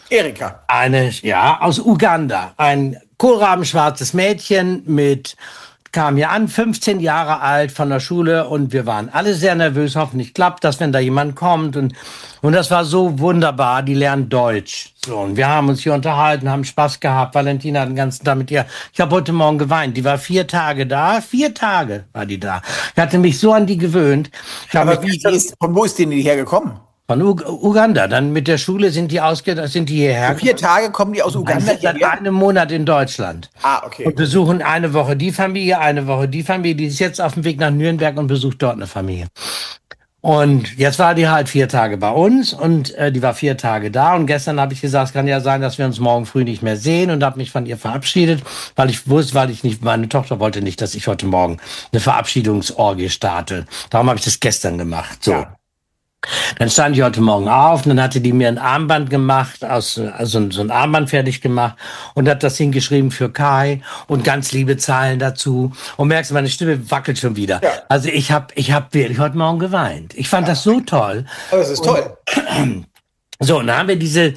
Aus Uganda. Ein kohlrabenschwarzes Mädchen kam hier an, 15 Jahre alt von der Schule und wir waren alle sehr nervös. Hoffentlich klappt das, wenn da jemand kommt und das war so wunderbar. Die lernt Deutsch. So, und wir haben uns hier unterhalten, haben Spaß gehabt. Valentina hat den ganzen Tag mit ihr. Ich habe heute Morgen geweint. Die war 4 Tage da. 4 Tage war die da. Ich hatte mich so an die gewöhnt. Aber von wo ist denn die hergekommen? Von Uganda. Dann mit der Schule sind die hierher. Für 4 Tage kommen die aus Uganda hierher? Seit einem Monat in Deutschland. Okay. Und besuchen eine Woche die Familie, eine Woche die Familie. Die ist jetzt auf dem Weg nach Nürnberg und besucht dort eine Familie. Und jetzt war die halt 4 Tage bei uns und die war 4 Tage da. Und gestern habe ich gesagt, es kann ja sein, dass wir uns morgen früh nicht mehr sehen und habe mich von ihr verabschiedet, meine Tochter wollte nicht, dass ich heute Morgen eine Verabschiedungsorgie starte. Darum habe ich das gestern gemacht. So. Ja. Dann stand ich heute Morgen auf und dann hatte die mir ein Armband gemacht, so ein Armband fertig gemacht und hat das hingeschrieben für Kai und ganz liebe Zahlen dazu. Und merkst du, meine Stimme wackelt schon wieder. Ja. Also ich hab wirklich heute Morgen geweint. Ich fand das so toll. Aber das ist toll. So, und dann haben wir diese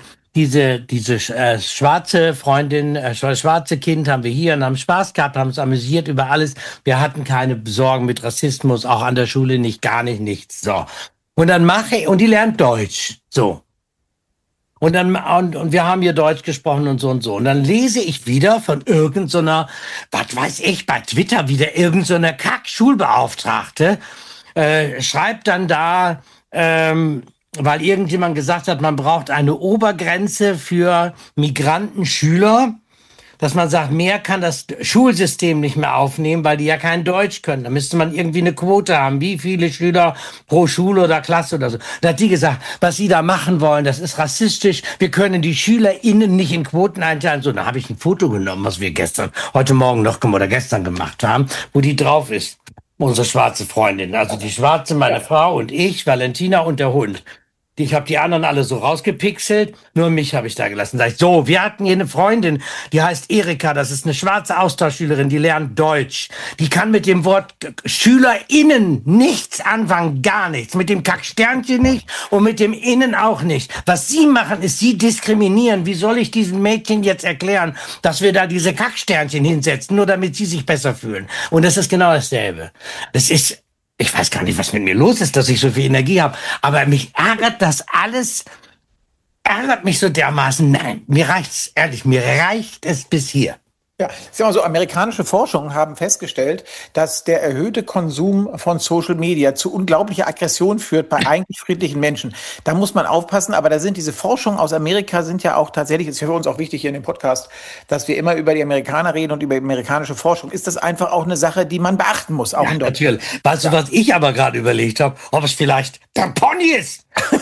schwarze Freundin, schwarze Kind haben wir hier und haben Spaß gehabt, haben uns amüsiert über alles. Wir hatten keine Sorgen mit Rassismus, auch an der Schule nicht, gar nichts. So. Und dann und die lernt Deutsch. So. Und wir haben hier Deutsch gesprochen und so und so. Und dann lese ich wieder von irgendeiner, was weiß ich, bei Twitter wieder irgendeiner Kack-Schulbeauftragte, schreibt dann da, weil irgendjemand gesagt hat, man braucht eine Obergrenze für Migrantenschüler, dass man sagt, mehr kann das Schulsystem nicht mehr aufnehmen, weil die ja kein Deutsch können. Da müsste man irgendwie eine Quote haben, wie viele Schüler pro Schule oder Klasse oder so. Da hat die gesagt, was sie da machen wollen, das ist rassistisch. Wir können die SchülerInnen nicht in Quoten einteilen. So, da habe ich ein Foto genommen, was wir heute Morgen oder gestern gemacht haben, wo die drauf ist. Unsere schwarze Freundin. Also die schwarze, meine Frau und ich, Valentina und der Hund. Ich habe die anderen alle so rausgepixelt, nur mich habe ich da gelassen. Sag ich, so, wir hatten hier eine Freundin, die heißt Erika, das ist eine schwarze Austauschschülerin, die lernt Deutsch. Die kann mit dem Wort SchülerInnen nichts anfangen, gar nichts. Mit dem Kacksternchen nicht und mit dem Innen auch nicht. Was sie machen, ist sie diskriminieren. Wie soll ich diesen Mädchen jetzt erklären, dass wir da diese Kacksternchen hinsetzen, nur damit sie sich besser fühlen? Und das ist genau dasselbe. Ich weiß gar nicht, was mit mir los ist, dass ich so viel Energie habe. Aber mich ärgert das alles, ärgert mich so dermaßen. Nein, mir reicht's, ehrlich, mir reicht es bis hier. Ja, ist ja mal so, amerikanische Forschungen haben festgestellt, dass der erhöhte Konsum von Social Media zu unglaublicher Aggression führt bei eigentlich friedlichen Menschen. Da muss man aufpassen, aber da sind diese Forschungen aus Amerika sind ja auch tatsächlich, ist ja für uns auch wichtig hier in dem Podcast, dass wir immer über die Amerikaner reden und über amerikanische Forschung. Ist das einfach auch eine Sache, die man beachten muss, auch in Deutschland? Natürlich. Weißt du, was ich aber gerade überlegt habe? Ob es vielleicht der Pony ist?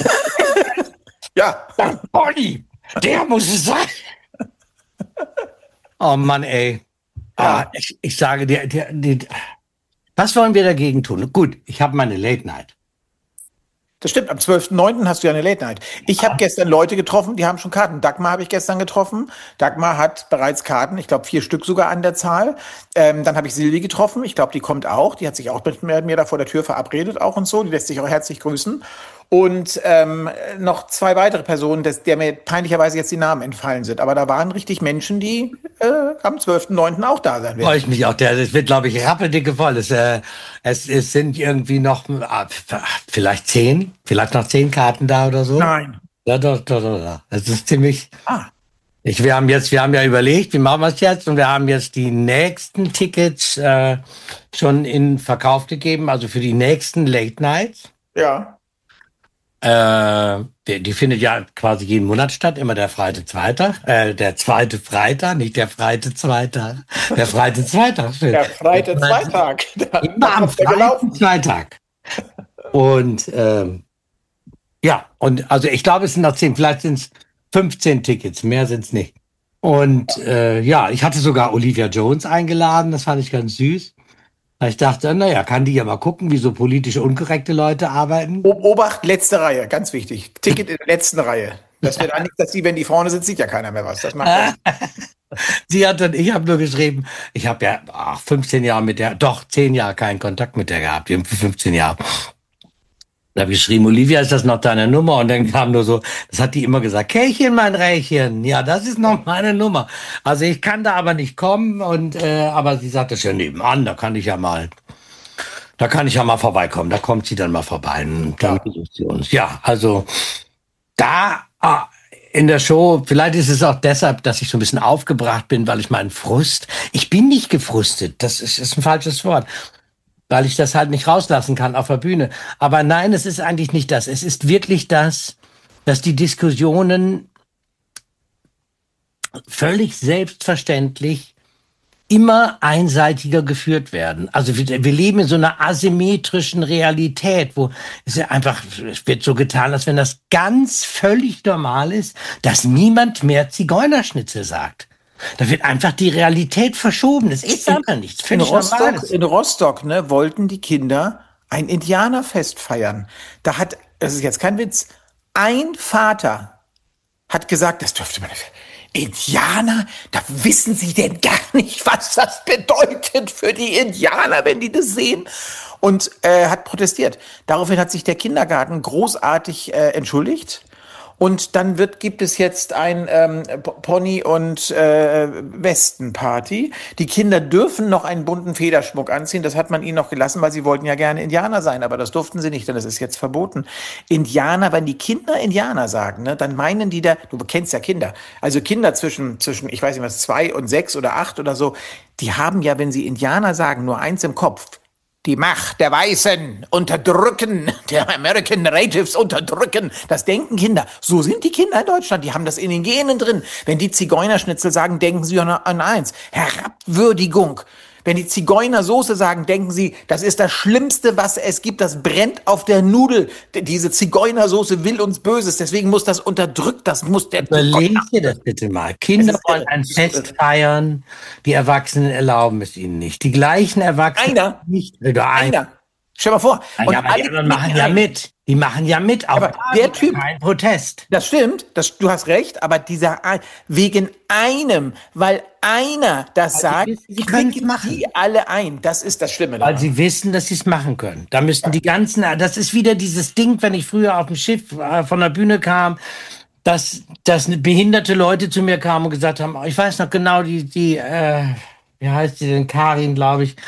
Ja. Der Pony, der muss es sein. Oh Mann, ey. Ja. Ich sage dir, was wollen wir dagegen tun? Gut, ich habe meine Late Night. Das stimmt, am 12.09. hast du ja eine Late Night. Ich habe gestern Leute getroffen, die haben schon Karten. Dagmar habe ich gestern getroffen. Dagmar hat bereits Karten, ich glaube 4 Stück sogar an der Zahl. Dann habe ich Silvi getroffen, ich glaube, die kommt auch. Die hat sich auch mit mir da vor der Tür verabredet auch und so. Die lässt sich auch herzlich grüßen. Und noch 2 weitere Personen, der mir peinlicherweise jetzt die Namen entfallen sind. Aber da waren richtig Menschen, die am 12.09. auch da sein werden. Freue ich mich auch. Es wird, glaube ich, rappeldicke voll. Es sind irgendwie noch vielleicht 10, vielleicht noch 10 Karten da oder so. Nein. Ja, doch. Es ist ziemlich. Ah. Wir haben ja überlegt, wie machen wir es jetzt? Und wir haben jetzt die nächsten Tickets schon in Verkauf gegeben, also für die nächsten Late Nights. Ja. Die findet ja quasi jeden Monat statt, immer der der zweite Freitag, nicht der Freitag. Der Freitag. Der Freitag. Immer am Freitag. Und und also ich glaube, es sind noch 10, vielleicht sind es 15 Tickets, mehr sind es nicht. Und ich hatte sogar Olivia Jones eingeladen, das fand ich ganz süß. Ich dachte, naja, kann die ja mal gucken, wie so politisch unkorrekte Leute arbeiten. Obacht, letzte Reihe, ganz wichtig. Ticket in der letzten Reihe. Das wird eigentlich, dass wenn die vorne sind, sieht ja keiner mehr was. Das macht Sie hat dann, ich habe nur geschrieben, ich habe ja 15 Jahre 10 Jahre keinen Kontakt mit der gehabt, 15 Jahre. Da habe ich geschrieben, Olivia, ist das noch deine Nummer? Und dann kam nur so, das hat die immer gesagt, Kächchen, mein Rähchen, ja, das ist noch meine Nummer. Also ich kann da aber nicht kommen aber sie sagte schon nebenan, da kann ich ja mal vorbeikommen. Da kommt sie dann mal vorbei und dann besucht sie uns. Ja, also da in der Show, vielleicht ist es auch deshalb, dass ich so ein bisschen aufgebracht bin, weil ich meinen Frust, ich bin nicht gefrustet, das ist ein falsches Wort, weil ich das halt nicht rauslassen kann auf der Bühne. Aber nein, es ist eigentlich nicht das. Es ist wirklich das, dass die Diskussionen völlig selbstverständlich immer einseitiger geführt werden. Also wir leben in so einer asymmetrischen Realität, wo es wird so getan, als wenn das ganz völlig normal ist, dass niemand mehr Zigeunerschnitzel sagt. Da wird einfach die Realität verschoben. Es ist aber nichts. In Rostock, ne, wollten die Kinder ein Indianerfest feiern. Das ist jetzt kein Witz, ein Vater hat gesagt, das dürfte man nicht. Indianer, da wissen sie denn gar nicht, was das bedeutet für die Indianer, wenn die das sehen. Und hat protestiert. Daraufhin hat sich der Kindergarten großartig entschuldigt. Und dann gibt es jetzt ein Pony- und Westenparty. Die Kinder dürfen noch einen bunten Federschmuck anziehen. Das hat man ihnen noch gelassen, weil sie wollten ja gerne Indianer sein. Aber das durften sie nicht, denn das ist jetzt verboten. Indianer, wenn die Kinder Indianer sagen, ne, dann meinen die du kennst ja Kinder. Also Kinder zwischen, ich weiß nicht was, 2 und 6 oder 8 oder so, die haben ja, wenn sie Indianer sagen, nur eins im Kopf. Die Macht der Weißen unterdrücken, der American Natives unterdrücken. Das denken Kinder. So sind die Kinder in Deutschland. Die haben das in den Genen drin. Wenn die Zigeunerschnitzel sagen, denken sie an eins. Herabwürdigung. Wenn die Zigeunersoße sagen, denken sie, das ist das Schlimmste, was es gibt. Das brennt auf der Nudel. Diese Zigeunersoße will uns Böses. Deswegen muss das unterdrückt. Das muss der Überleg dir das bitte mal. Kinder wollen ein Fest feiern. Die Erwachsenen erlauben es ihnen nicht. Die gleichen Erwachsenen nicht. Einer. Stell dir mal vor. Und aber die anderen machen ja mit. Die machen ja mit. Aber der Typ, kein Protest. Das stimmt. Du hast recht. Aber wegen einem, weil einer das sagt, sie können es machen. Die alle ein. Das ist das Schlimme. Weil sie wissen, dass sie es machen können. Da müssten die ganzen, das ist wieder dieses Ding, wenn ich früher auf dem Schiff von der Bühne kam, dass behinderte Leute zu mir kamen und gesagt haben, ich weiß noch genau, wie heißt die denn, Karin, glaube ich,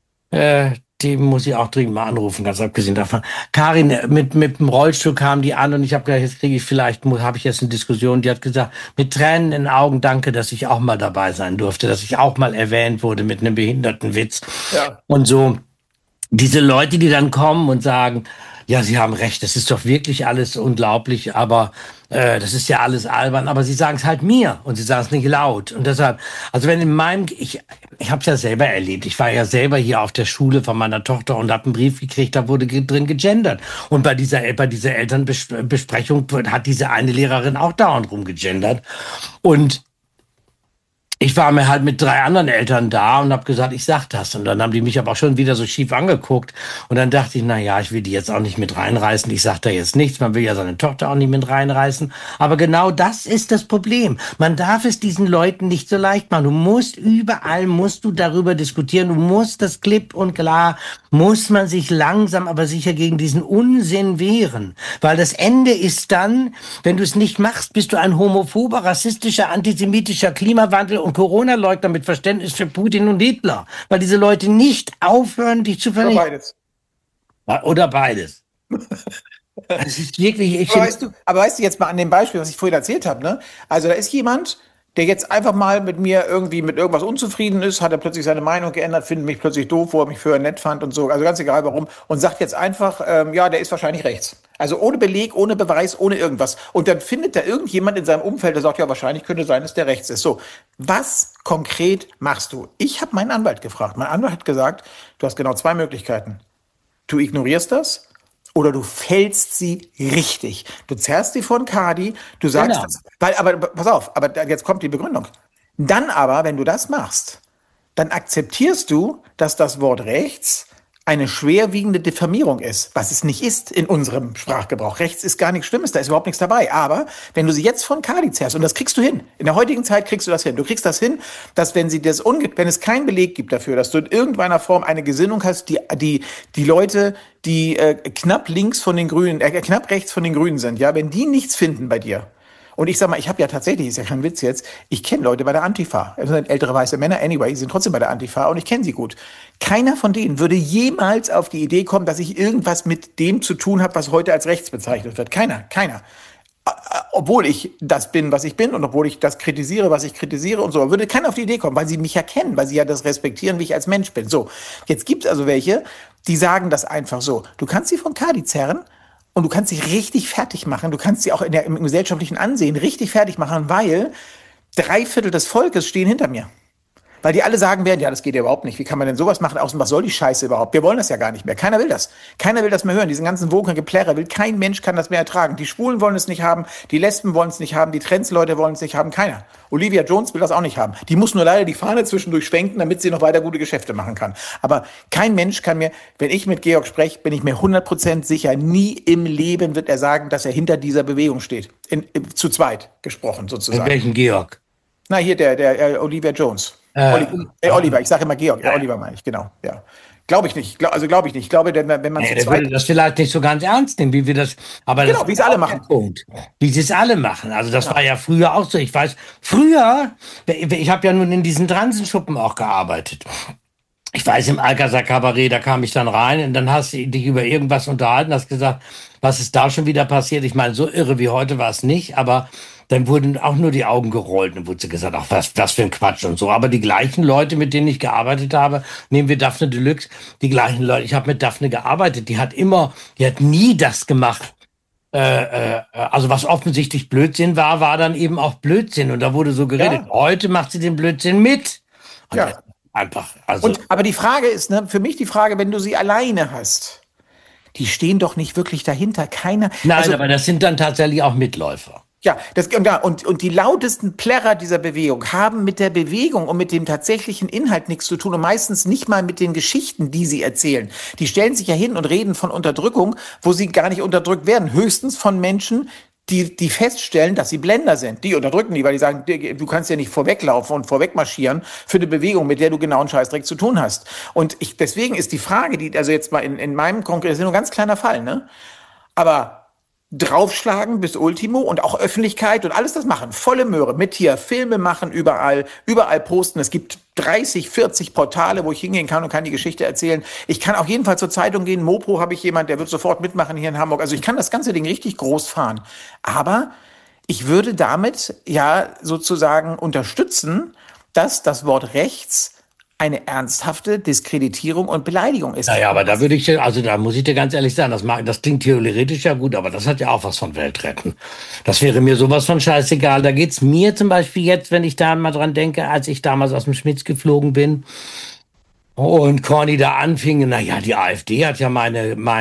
die muss ich auch dringend mal anrufen, ganz abgesehen davon. Karin, mit dem Rollstuhl kam die an und ich habe gedacht, jetzt habe ich jetzt eine Diskussion. Die hat gesagt, mit Tränen in den Augen, danke, dass ich auch mal dabei sein durfte, dass ich auch mal erwähnt wurde mit einem Behindertenwitz. Ja. Und so, diese Leute, die dann kommen und sagen, ja, Sie haben recht, das ist doch wirklich alles unglaublich, aber das ist ja alles albern, aber Sie sagen es halt mir und Sie sagen es nicht laut. Und deshalb, also wenn ich habe es ja selber erlebt, ich war ja selber hier auf der Schule von meiner Tochter und habe einen Brief gekriegt, da wurde drin gegendert. Und bei dieser Elternbesprechung hat diese eine Lehrerin auch dauernd rumgegendert. Und ich war mir halt mit 3 anderen Eltern da und habe gesagt, ich sag das. Und dann haben die mich aber auch schon wieder so schief angeguckt. Und dann dachte ich, na ja, ich will die jetzt auch nicht mit reinreißen. Ich sag da jetzt nichts. Man will ja seine Tochter auch nicht mit reinreißen. Aber genau das ist das Problem. Man darf es diesen Leuten nicht so leicht machen. Du musst überall, musst du darüber diskutieren. Du musst das klipp und klar, muss man sich langsam aber sicher gegen diesen Unsinn wehren. Weil das Ende ist dann, wenn du es nicht machst, bist du ein homophober, rassistischer, antisemitischer Klimawandel- und Corona-Leugner mit Verständnis für Putin und Hitler. Weil diese Leute nicht aufhören, dich zu Oder vernichten. beides. Oder beides. Es ist wirklich, Aber weißt du jetzt mal an dem Beispiel, was ich vorhin erzählt habe, ne? Also da ist jemand, der jetzt einfach mal mit mir irgendwie mit irgendwas unzufrieden ist, hat er plötzlich seine Meinung geändert, findet mich plötzlich doof, wo er mich früher nett fand und so, also ganz egal warum, und sagt jetzt einfach, ja, der ist wahrscheinlich rechts. Also ohne Beleg, ohne Beweis, ohne irgendwas. Und dann findet da irgendjemand in seinem Umfeld, der sagt, ja, wahrscheinlich könnte sein, dass der rechts ist. So, was konkret machst du? Ich habe meinen Anwalt gefragt. Mein Anwalt hat gesagt, du hast genau 2 Möglichkeiten. Du ignorierst das oder du fällst sie richtig. Du zerrst sie von Kadi, du sagst genau. das, aber pass auf, aber jetzt kommt die Begründung. Dann aber, wenn du das machst, dann akzeptierst du, dass das Wort rechts eine schwerwiegende Diffamierung ist, was es nicht ist in unserem Sprachgebrauch. Rechts ist gar nichts Schlimmes, da ist überhaupt nichts dabei. Aber wenn du sie jetzt von Kadi zerrst, und das kriegst du hin, in der heutigen Zeit kriegst du das hin. Du kriegst das hin, dass wenn wenn es keinen Beleg gibt dafür, dass du in irgendeiner Form eine Gesinnung hast, die Leute, die knapp links von den Grünen, knapp rechts von den Grünen sind, ja, wenn die nichts finden bei dir. Und ich sag mal, ich habe ja tatsächlich, ist ja kein Witz jetzt, ich kenne Leute bei der Antifa. Das sind ältere weiße Männer, anyway, die sind trotzdem bei der Antifa und ich kenne sie gut. Keiner von denen würde jemals auf die Idee kommen, dass ich irgendwas mit dem zu tun habe, was heute als rechts bezeichnet wird. Keiner. Obwohl ich das bin, was ich bin und obwohl ich das kritisiere, was ich kritisiere und so, würde keiner auf die Idee kommen, weil sie mich ja kennen, weil sie ja das respektieren, wie ich als Mensch bin. So, jetzt gibt es also welche, die sagen das einfach so. Du kannst sie von Kadi zerren, und du kannst sie richtig fertig machen. Du kannst sie auch im gesellschaftlichen Ansehen richtig fertig machen, weil 3/4 des Volkes stehen hinter mir. Weil die alle sagen werden, ja, das geht ja überhaupt nicht. Wie kann man denn sowas machen? Außerdem, was soll die Scheiße überhaupt? Wir wollen das ja gar nicht mehr. Keiner will das. Keiner will das mehr hören. Diesen ganzen Woken-Geplärrer will kein Mensch kann das mehr ertragen. Die Schwulen wollen es nicht haben, die Lesben wollen es nicht haben, die Trans-Leute wollen es nicht haben. Keiner. Olivia Jones will das auch nicht haben. Die muss nur leider die Fahne zwischendurch schwenken, damit sie noch weiter gute Geschäfte machen kann. Aber kein Mensch kann mir, wenn ich mit Georg spreche, bin ich mir 100% sicher, nie im Leben wird er sagen, dass er hinter dieser Bewegung steht. Zu zweit gesprochen sozusagen. Mit welchen Georg? Na, hier der Olivia Jones. Oliver, ich sage immer Georg. Oliver meine ich, genau. Ja. Glaube ich nicht. Glaube ich nicht. Ich glaube, wenn man zu Der zweit. würde das vielleicht nicht so ganz ernst nehmen, wie wir das, aber Genau, das wie ist sie alle auch machen. der Punkt. Wie sie es alle machen. Also das war ja früher auch so. Ich weiß, früher, ich habe ja nun in diesen Transenschuppen auch gearbeitet. Ich weiß, im Alcazar Kabarett, da kam ich dann rein und dann hast du dich über irgendwas unterhalten, hast gesagt, was ist da schon wieder passiert? Ich meine, so irre wie heute war es nicht, aber dann wurden auch nur die Augen gerollt und wurde gesagt, ach, was für ein Quatsch und so. Aber die gleichen Leute, mit denen ich gearbeitet habe, nehmen wir Daphne Deluxe, die gleichen Leute, ich habe mit Daphne gearbeitet, die hat nie das gemacht. Also was offensichtlich Blödsinn war dann eben auch Blödsinn und da wurde so geredet. Ja. Heute macht sie den Blödsinn mit. Und Ja. das ist einfach, also. Aber die Frage ist, ne, für mich die Frage, wenn du sie alleine hast, die stehen doch nicht wirklich dahinter. Keiner. Nein, Also, aber das sind dann tatsächlich auch Mitläufer. ja, und die lautesten Plärrer dieser Bewegung haben mit der Bewegung und mit dem tatsächlichen Inhalt nichts zu tun und meistens nicht mal mit den Geschichten, die sie erzählen. Die stellen sich ja hin und reden von Unterdrückung, wo sie gar nicht unterdrückt werden. Höchstens von Menschen, die feststellen, dass sie Blender sind. Die unterdrücken die, weil die sagen, du kannst ja nicht vorweglaufen und vorwegmarschieren für eine Bewegung, mit der du genau einen Scheißdreck zu tun hast. Und deswegen ist die Frage, also jetzt mal in meinem Konkret, das ist nur ein ganz kleiner Fall, ne? Aber draufschlagen bis Ultimo und auch Öffentlichkeit und alles das machen. Volle Möhre mit hier Filme machen überall posten. Es gibt 30, 40 Portale, wo ich hingehen kann und kann die Geschichte erzählen. Ich kann auch jedenfalls zur Zeitung gehen. Mopo habe ich jemand, der wird sofort mitmachen hier in Hamburg. Also ich kann das ganze Ding richtig groß fahren. Aber ich würde damit ja sozusagen unterstützen, dass das Wort rechts eine ernsthafte Diskreditierung und Beleidigung ist. Naja, aber da da muss ich dir ganz ehrlich sagen, das klingt theoretisch ja gut, aber das hat ja auch was von Weltretten. Das wäre mir sowas von scheißegal. Da geht's mir zum Beispiel jetzt, wenn ich da mal dran denke, als ich damals aus dem Schmitz geflogen bin und Corny da anfing, naja, die AfD hat ja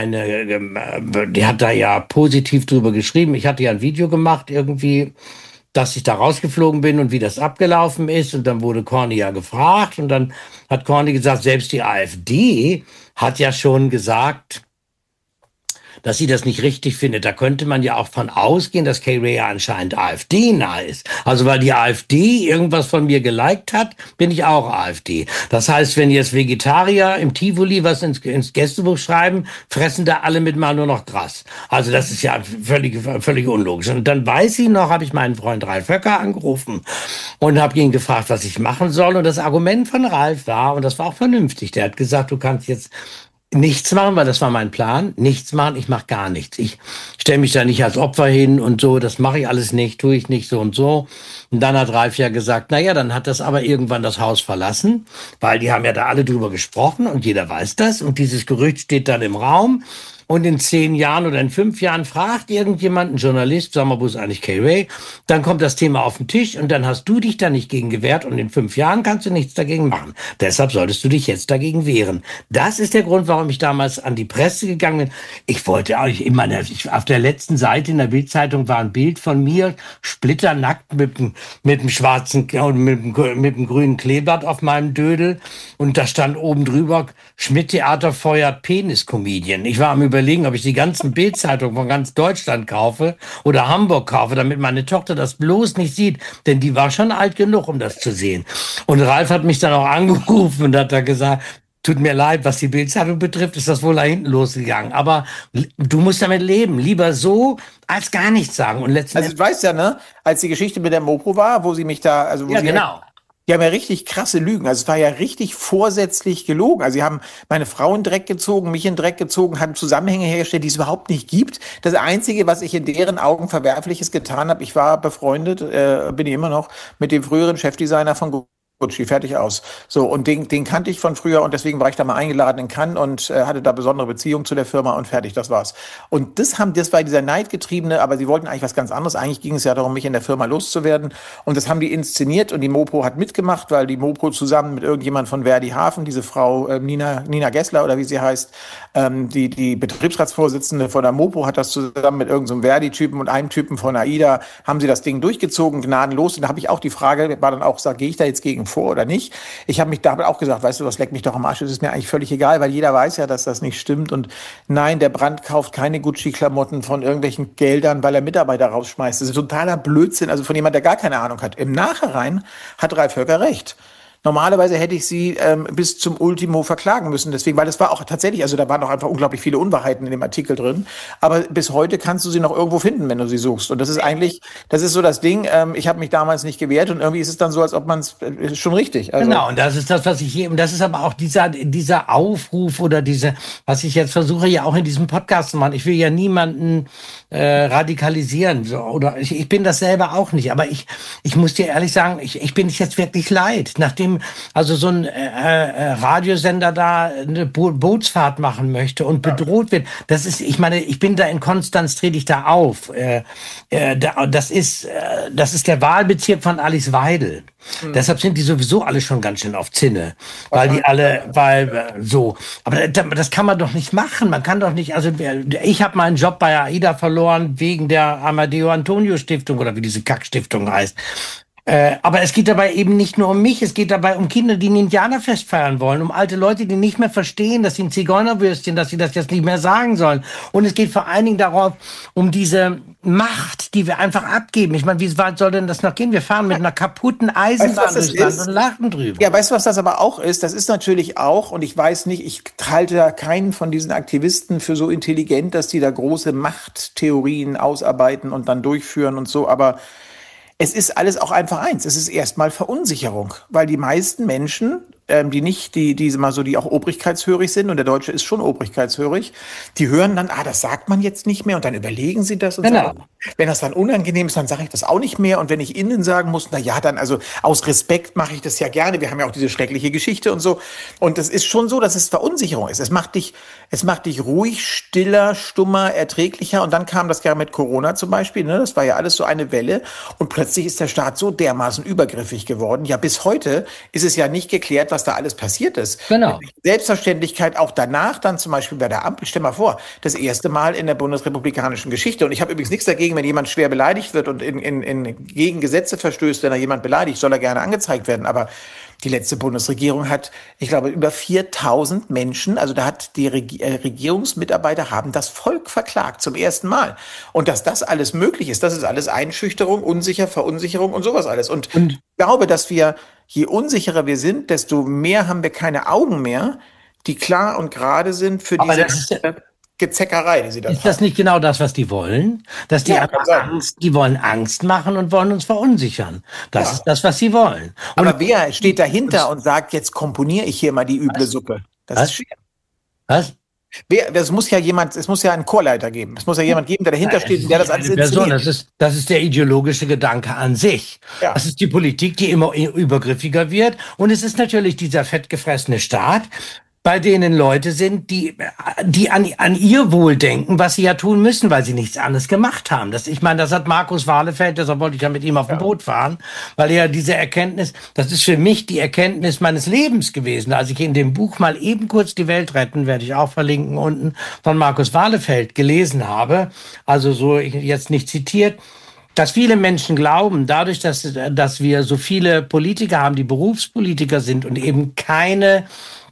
die hat da ja positiv drüber geschrieben. Ich hatte ja ein Video gemacht irgendwie, dass ich da rausgeflogen bin und wie das abgelaufen ist. Und dann wurde Corny ja gefragt und dann hat Corny gesagt, selbst die AfD hat ja schon gesagt, dass sie das nicht richtig findet. Da könnte man ja auch von ausgehen, dass Kay Ray ja anscheinend AfD-nah ist. Also weil die AfD irgendwas von mir geliked hat, bin ich auch AfD. Das heißt, wenn jetzt Vegetarier im Tivoli was ins Gästebuch schreiben, fressen da alle mit mal nur noch Gras. Also das ist ja völlig unlogisch. Und dann weiß ich noch, habe ich meinen Freund Ralf Höcker angerufen und habe ihn gefragt, was ich machen soll. Und das Argument von Ralf war, und das war auch vernünftig, der hat gesagt, du kannst jetzt nichts machen, weil das war mein Plan. Nichts machen, ich mache gar nichts. Ich stelle mich da nicht als Opfer hin und so, das mache ich alles nicht, tue ich nicht so und so. Und dann hat Ralf ja gesagt, naja, dann hat das aber irgendwann das Haus verlassen, weil die haben ja da alle drüber gesprochen und jeder weiß das. Und dieses Gerücht steht dann im Raum. Und in 10 Jahren oder in 5 Jahren fragt irgendjemand, ein Journalist, sag mal, wo ist eigentlich Kay Ray? Dann kommt das Thema auf den Tisch und dann hast du dich da nicht gegen gewehrt und in 5 Jahren kannst du nichts dagegen machen. Deshalb solltest du dich jetzt dagegen wehren. Das ist der Grund, warum ich damals an die Presse gegangen bin. Ich wollte auch, auf der letzten Seite in der Bildzeitung war ein Bild von mir, splitternackt mit dem schwarzen, mit dem grünen Kleeblatt auf meinem Dödel. Und da stand oben drüber, Schmidt-Theater feuert Penis-Comedian. Ich war am Überlegen, ob ich die ganzen Bildzeitungen von ganz Deutschland kaufe oder Hamburg kaufe, damit meine Tochter das bloß nicht sieht, denn die war schon alt genug, um das zu sehen. Und Ralf hat mich dann auch angerufen und hat da gesagt, tut mir leid, was die Bildzeitung betrifft, ist das wohl da hinten losgegangen. Aber du musst damit leben. Lieber so, als gar nichts sagen. Und also du weißt ja, ne, als die Geschichte mit der Mopo war, wo sie mich da, also wo ja, sie genau. Die haben ja richtig krasse Lügen. Also es war ja richtig vorsätzlich gelogen. Also sie haben meine Frau in Dreck gezogen, mich in Dreck gezogen, haben Zusammenhänge hergestellt, die es überhaupt nicht gibt. Das Einzige, was ich in deren Augen Verwerfliches getan habe, ich war befreundet, bin ich immer noch, mit dem früheren Chefdesigner von Gucci, fertig aus. So, und den kannte ich von früher und deswegen war ich da mal eingeladen in Cannes und hatte da besondere Beziehung zu der Firma und fertig, das war's. Und das war dieser Neidgetriebene, aber sie wollten eigentlich was ganz anderes. Eigentlich ging es ja darum, mich in der Firma loszuwerden. Und das haben die inszeniert und die Mopo hat mitgemacht, weil die Mopo zusammen mit irgendjemand von Verdi Hafen, diese Frau Nina Gessler oder wie sie heißt, die Betriebsratsvorsitzende von der Mopo hat das zusammen mit irgendeinem Verdi-Typen und einem Typen von AIDA, haben sie das Ding durchgezogen, gnadenlos. Und da habe ich auch die Frage, war dann auch, gehe ich da jetzt gegen vor oder nicht? Ich habe mich damit auch gesagt, weißt du was, leck mich doch am Arsch, das ist mir eigentlich völlig egal, weil jeder weiß ja, dass das nicht stimmt. Und nein, der Brandt kauft keine Gucci-Klamotten von irgendwelchen Geldern, weil er Mitarbeiter rausschmeißt. Das ist totaler Blödsinn, also von jemand, der gar keine Ahnung hat. Im Nachhinein hat Ralf Höcker recht. Normalerweise hätte ich sie bis zum Ultimo verklagen müssen. Deswegen, weil das war auch tatsächlich, also da waren auch einfach unglaublich viele Unwahrheiten in dem Artikel drin. Aber bis heute kannst du sie noch irgendwo finden, wenn du sie suchst. Und das ist eigentlich, das ist so das Ding. Ich habe mich damals nicht gewehrt und irgendwie ist es dann so, als ob man es ist schon richtig. Also, genau, und das ist das, was ich hier, und das ist aber auch dieser Aufruf oder was ich jetzt versuche ja auch in diesem Podcast zu machen. Ich will ja niemanden radikalisieren, so, oder ich bin das selber auch nicht. Aber ich muss dir ehrlich sagen, ich bin jetzt wirklich leid, nachdem also so ein Radiosender da eine Bootsfahrt machen möchte und bedroht wird. Das ist, ich meine, ich bin da in Konstanz, trete ich da auf. Das ist der Wahlbezirk von Alice Weidel. Deshalb sind die sowieso alle schon ganz schön auf Zinne, so. Aber das kann man doch nicht machen. Man kann doch nicht, also ich habe meinen Job bei AIDA verloren wegen der Amadeo Antonio Stiftung oder wie diese Kackstiftung heißt. Aber es geht dabei eben nicht nur um mich, es geht dabei um Kinder, die ein Indianerfest feiern wollen, um alte Leute, die nicht mehr verstehen, dass sie ein Zigeunerwürstchen, dass sie das jetzt nicht mehr sagen sollen. Und es geht vor allen Dingen darauf, um diese Macht, die wir einfach abgeben. Ich meine, wie weit soll denn das noch gehen? Wir fahren mit einer kaputten Eisenbahn durchs Land und lachen drüber. Ja, weißt du, was das aber auch ist? Das ist natürlich auch, und ich weiß nicht, ich halte da keinen von diesen Aktivisten für so intelligent, dass die da große Machttheorien ausarbeiten und dann durchführen und so, aber es ist alles auch einfach eins. Es ist erstmal Verunsicherung, weil die meisten Menschen, die auch obrigkeitshörig sind, und der Deutsche ist schon obrigkeitshörig, die hören dann, das sagt man jetzt nicht mehr, und dann überlegen sie das und sagen, wenn das dann unangenehm ist, dann sage ich das auch nicht mehr, und wenn ich innen sagen muss, na ja, dann also aus Respekt mache ich das ja gerne, wir haben ja auch diese schreckliche Geschichte und so, und das ist schon so, dass es Verunsicherung ist. Es macht dich ruhig, stiller, stummer, erträglicher, und dann kam das ja mit Corona zum Beispiel, ne? Das war ja alles so eine Welle, und plötzlich ist der Staat so dermaßen übergriffig geworden. Ja, bis heute ist es ja nicht geklärt, was da alles passiert ist. Genau. Selbstverständlichkeit auch danach dann zum Beispiel bei der Ampel. Stell mal vor, das erste Mal in der bundesrepublikanischen Geschichte. Und ich habe übrigens nichts dagegen, wenn jemand schwer beleidigt wird und gegen Gesetze verstößt, wenn er jemand beleidigt, soll er gerne angezeigt werden. Aber die letzte Bundesregierung hat, ich glaube, über 4.000 Menschen, also da hat die Regierungsmitarbeiter haben das Volk verklagt zum ersten Mal. Und dass das alles möglich ist, das ist alles Einschüchterung, Verunsicherung und sowas alles. Und ich glaube, dass wir, je unsicherer wir sind, desto mehr haben wir keine Augen mehr, die klar und gerade sind für diese Gezeckerei, die sie da Ist das nicht genau das, was die wollen? Dass die die wollen Angst machen und wollen uns verunsichern. Das ist das, was sie wollen. Und aber wer steht dahinter und sagt, jetzt komponiere ich hier mal die üble Suppe? Das ist schwer. Was? Es muss ja einen Chorleiter geben. Es muss ja jemand geben, der dahinter steht und der das alles inszeniert. Das ist der ideologische Gedanke an sich. Ja. Das ist die Politik, die immer übergriffiger wird. Und es ist natürlich dieser fettgefressene Staat, bei denen Leute sind, die an ihr Wohl denken, was sie ja tun müssen, weil sie nichts anderes gemacht haben. Ich meine, das hat Markus Wahlefeld, deshalb wollte ich ja mit ihm auf dem Boot fahren, weil er diese Erkenntnis, das ist für mich die Erkenntnis meines Lebens gewesen. Als ich in dem Buch mal eben kurz die Welt retten, werde ich auch verlinken unten, von Markus Wahlefeld gelesen habe, also so jetzt nicht zitiert, dass viele Menschen glauben, dadurch, dass wir so viele Politiker haben, die Berufspolitiker sind und eben keine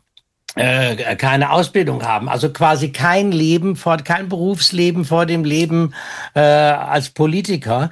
Ausbildung haben, also quasi kein Berufsleben vor dem Leben als Politiker.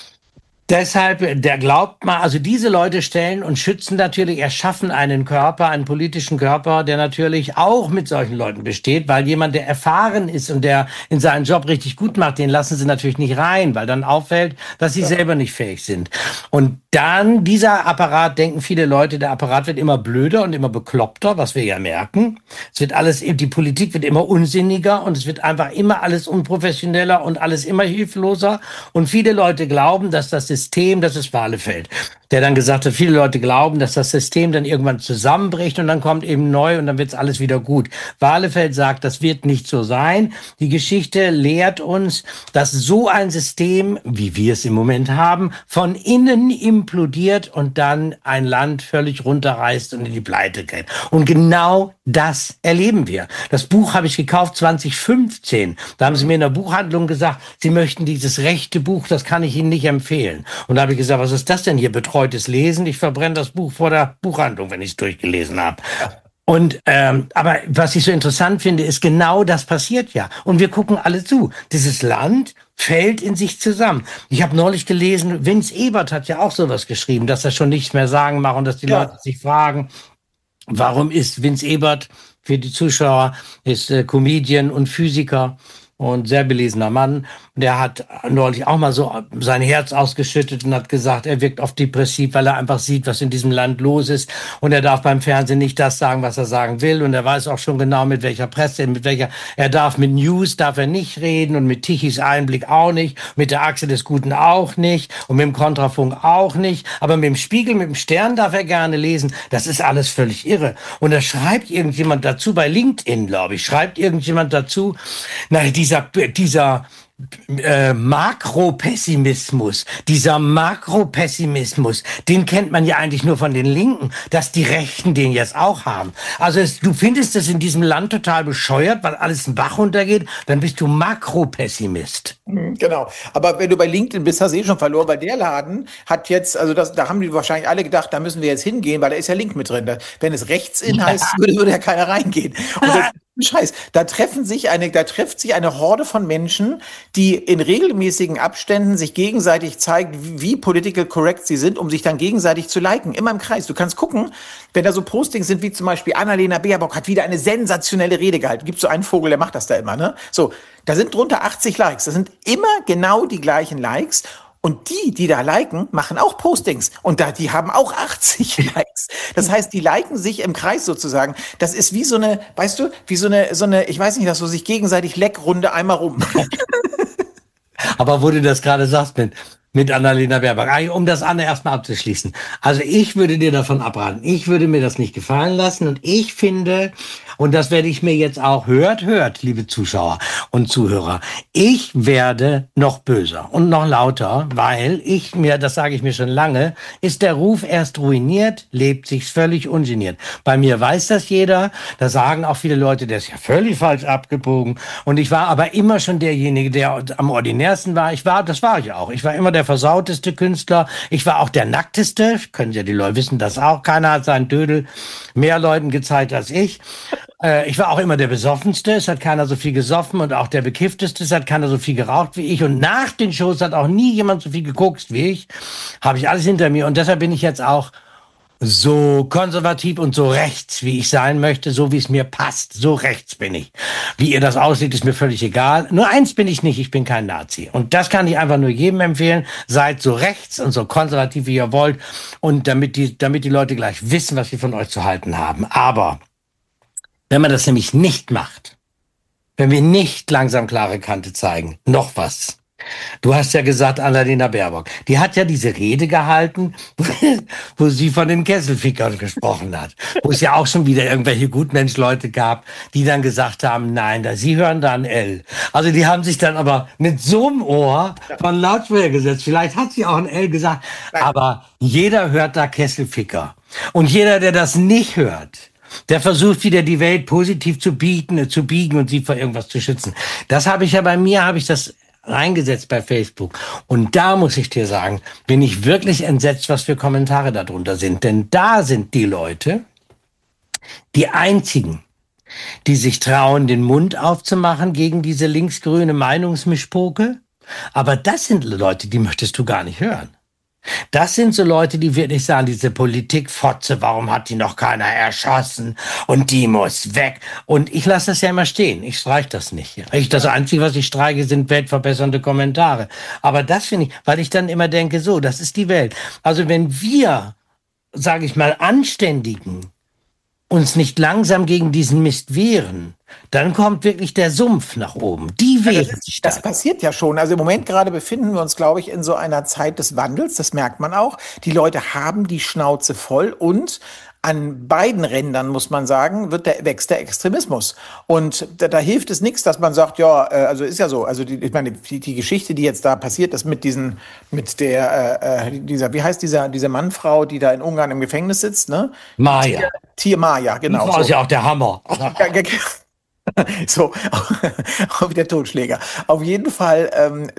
Deshalb, der glaubt mal, also diese Leute stellen und schützen natürlich, erschaffen einen politischen Körper, der natürlich auch mit solchen Leuten besteht, weil jemand, der erfahren ist und der in seinen Job richtig gut macht, den lassen sie natürlich nicht rein, weil dann auffällt, dass sie selber nicht fähig sind. Und dann dieser Apparat, denken viele Leute, der Apparat wird immer blöder und immer bekloppter, was wir ja merken. Die Politik wird immer unsinniger und es wird einfach immer alles unprofessioneller und alles immer hilfloser. Und viele Leute glauben, dass das ist Wahlefeld, der dann gesagt hat, viele Leute glauben, dass das System dann irgendwann zusammenbricht und dann kommt eben neu und dann wird es alles wieder gut. Wahlefeld sagt, das wird nicht so sein. Die Geschichte lehrt uns, dass so ein System, wie wir es im Moment haben, von innen implodiert und dann ein Land völlig runterreißt und in die Pleite geht. Und genau das erleben wir. Das Buch habe ich gekauft 2015. Da haben sie mir in der Buchhandlung gesagt, sie möchten dieses rechte Buch, das kann ich Ihnen nicht empfehlen. Und da habe ich gesagt, was ist das denn hier? Betreutes Lesen? Ich verbrenne das Buch vor der Buchhandlung, wenn ich es durchgelesen habe. Und aber was ich so interessant finde, ist genau das passiert ja. Und wir gucken alle zu. Dieses Land fällt in sich zusammen. Ich habe neulich gelesen, Vince Ebert hat ja auch sowas geschrieben, dass er schon nichts mehr sagen mag und dass die Leute sich fragen, warum ist Vince Ebert, für die Zuschauer, ist Comedian und Physiker und sehr belesener Mann. Der hat neulich auch mal so sein Herz ausgeschüttet und hat gesagt, er wirkt oft depressiv, weil er einfach sieht, was in diesem Land los ist. Und er darf beim Fernsehen nicht das sagen, was er sagen will. Und er weiß auch schon genau, mit welcher Presse, er darf mit News darf er nicht reden und mit Tichys Einblick auch nicht, mit der Achse des Guten auch nicht und mit dem Kontrafunk auch nicht. Aber mit dem Spiegel, mit dem Stern darf er gerne lesen. Das ist alles völlig irre. Und da schreibt irgendjemand dazu, bei LinkedIn, glaube ich, dieser Makropessimismus, den kennt man ja eigentlich nur von den Linken, dass die Rechten den jetzt auch haben. Also du findest es in diesem Land total bescheuert, weil alles einen Bach runtergeht, dann bist du Makropessimist. Genau. Aber wenn du bei LinkedIn bist, hast du schon verloren, weil der Laden hat jetzt, da haben die wahrscheinlich alle gedacht, da müssen wir jetzt hingehen, weil da ist ja Link mit drin. Wenn es rechts in heißt, würde ja keiner reingehen. Und Scheiß. Da trifft sich eine Horde von Menschen, die in regelmäßigen Abständen sich gegenseitig zeigt, wie political correct sie sind, um sich dann gegenseitig zu liken. Immer im Kreis. Du kannst gucken, wenn da so Postings sind, wie zum Beispiel Annalena Baerbock hat wieder eine sensationelle Rede gehalten. Gibt so einen Vogel, der macht das da immer, ne? So. Da sind drunter 80 Likes. Das sind immer genau die gleichen Likes. Und die da liken, machen auch Postings. Und die haben auch 80 Likes. Das heißt, die liken sich im Kreis sozusagen. Das ist wie so eine, weißt du, wie so eine, ich weiß nicht, das so sich gegenseitig Leckrunde einmal rum. Aber wo du das gerade sagst mit Annalena Baerbock, um das Anne erstmal abzuschließen. Also ich würde dir davon abraten. Ich würde mir das nicht gefallen lassen und ich finde, Und das werde ich mir jetzt auch, hört, liebe Zuschauer und Zuhörer, ich werde noch böser und noch lauter, weil das sage ich mir schon lange, ist der Ruf erst ruiniert, lebt sich völlig ungeniert. Bei mir weiß das jeder, da sagen auch viele Leute, der ist ja völlig falsch abgebogen. Und ich war aber immer schon derjenige, der am ordinärsten war. Das war ich auch. Ich war immer der versauteste Künstler. Ich war auch der nackteste. Können ja die Leute wissen das auch. Keiner hat seinen Dödel mehr Leuten gezeigt als ich. Ich war auch immer der Besoffenste. Es hat keiner so viel gesoffen. Und auch der Bekiffteste. Es hat keiner so viel geraucht wie ich. Und nach den Shows hat auch nie jemand so viel gekokst wie ich. Habe ich alles hinter mir. Und deshalb bin ich jetzt auch so konservativ und so rechts, wie ich sein möchte, so wie es mir passt. So rechts bin ich. Wie ihr das aussieht, ist mir völlig egal. Nur eins bin ich nicht, ich bin kein Nazi. Und das kann ich einfach nur jedem empfehlen. Seid so rechts und so konservativ, wie ihr wollt. Und damit die Leute gleich wissen, was sie von euch zu halten haben. Aber wenn man das nämlich nicht macht, wenn wir nicht langsam klare Kante zeigen, noch was. Du hast ja gesagt, Annalena Baerbock, die hat ja diese Rede gehalten, wo sie von den Kesselfickern gesprochen hat. Wo es ja auch schon wieder irgendwelche Gutmenschleute gab, die dann gesagt haben, nein, sie hören da ein L. Also die haben sich dann aber mit so einem Ohr von Lautsprecher gesetzt. Vielleicht hat sie auch ein L gesagt, aber jeder hört da Kesselficker. Und jeder, der das nicht hört, der versucht wieder die Welt positiv zu biegen und sie vor irgendwas zu schützen. Das habe ich ja bei mir, habe ich das reingesetzt bei Facebook. Und da muss ich dir sagen, bin ich wirklich entsetzt, was für Kommentare darunter sind. Denn da sind die Leute, die einzigen, die sich trauen, den Mund aufzumachen gegen diese linksgrüne Meinungsmischpoke. Aber das sind Leute, die möchtest du gar nicht hören. Das sind so Leute, die wirklich sagen, diese Politikfotze, warum hat die noch keiner erschossen und die muss weg. Und ich lasse das ja immer stehen. Ich streiche das nicht. Das Einzige, was ich streiche, sind weltverbessernde Kommentare. Aber das finde ich, weil ich dann immer denke, so, das ist die Welt. Also wenn wir, sage ich mal, Anständigen uns nicht langsam gegen diesen Mist wehren, dann kommt wirklich der Sumpf nach oben. Die wehren sich das passiert ja schon. Also im Moment gerade befinden wir uns, glaube ich, in so einer Zeit des Wandels. Das merkt man auch. Die Leute haben die Schnauze voll und an beiden Rändern, muss man sagen, wächst der Extremismus. Und da hilft es nichts, dass man sagt, ja, also ist ja so. Also ich meine, die Geschichte, die jetzt da passiert ist dieser, wie heißt diese Mannfrau, die da in Ungarn im Gefängnis sitzt, ne? Maja. Maja, genau. Das ist ja auch der Hammer. So, wie der Totschläger. Auf jeden Fall,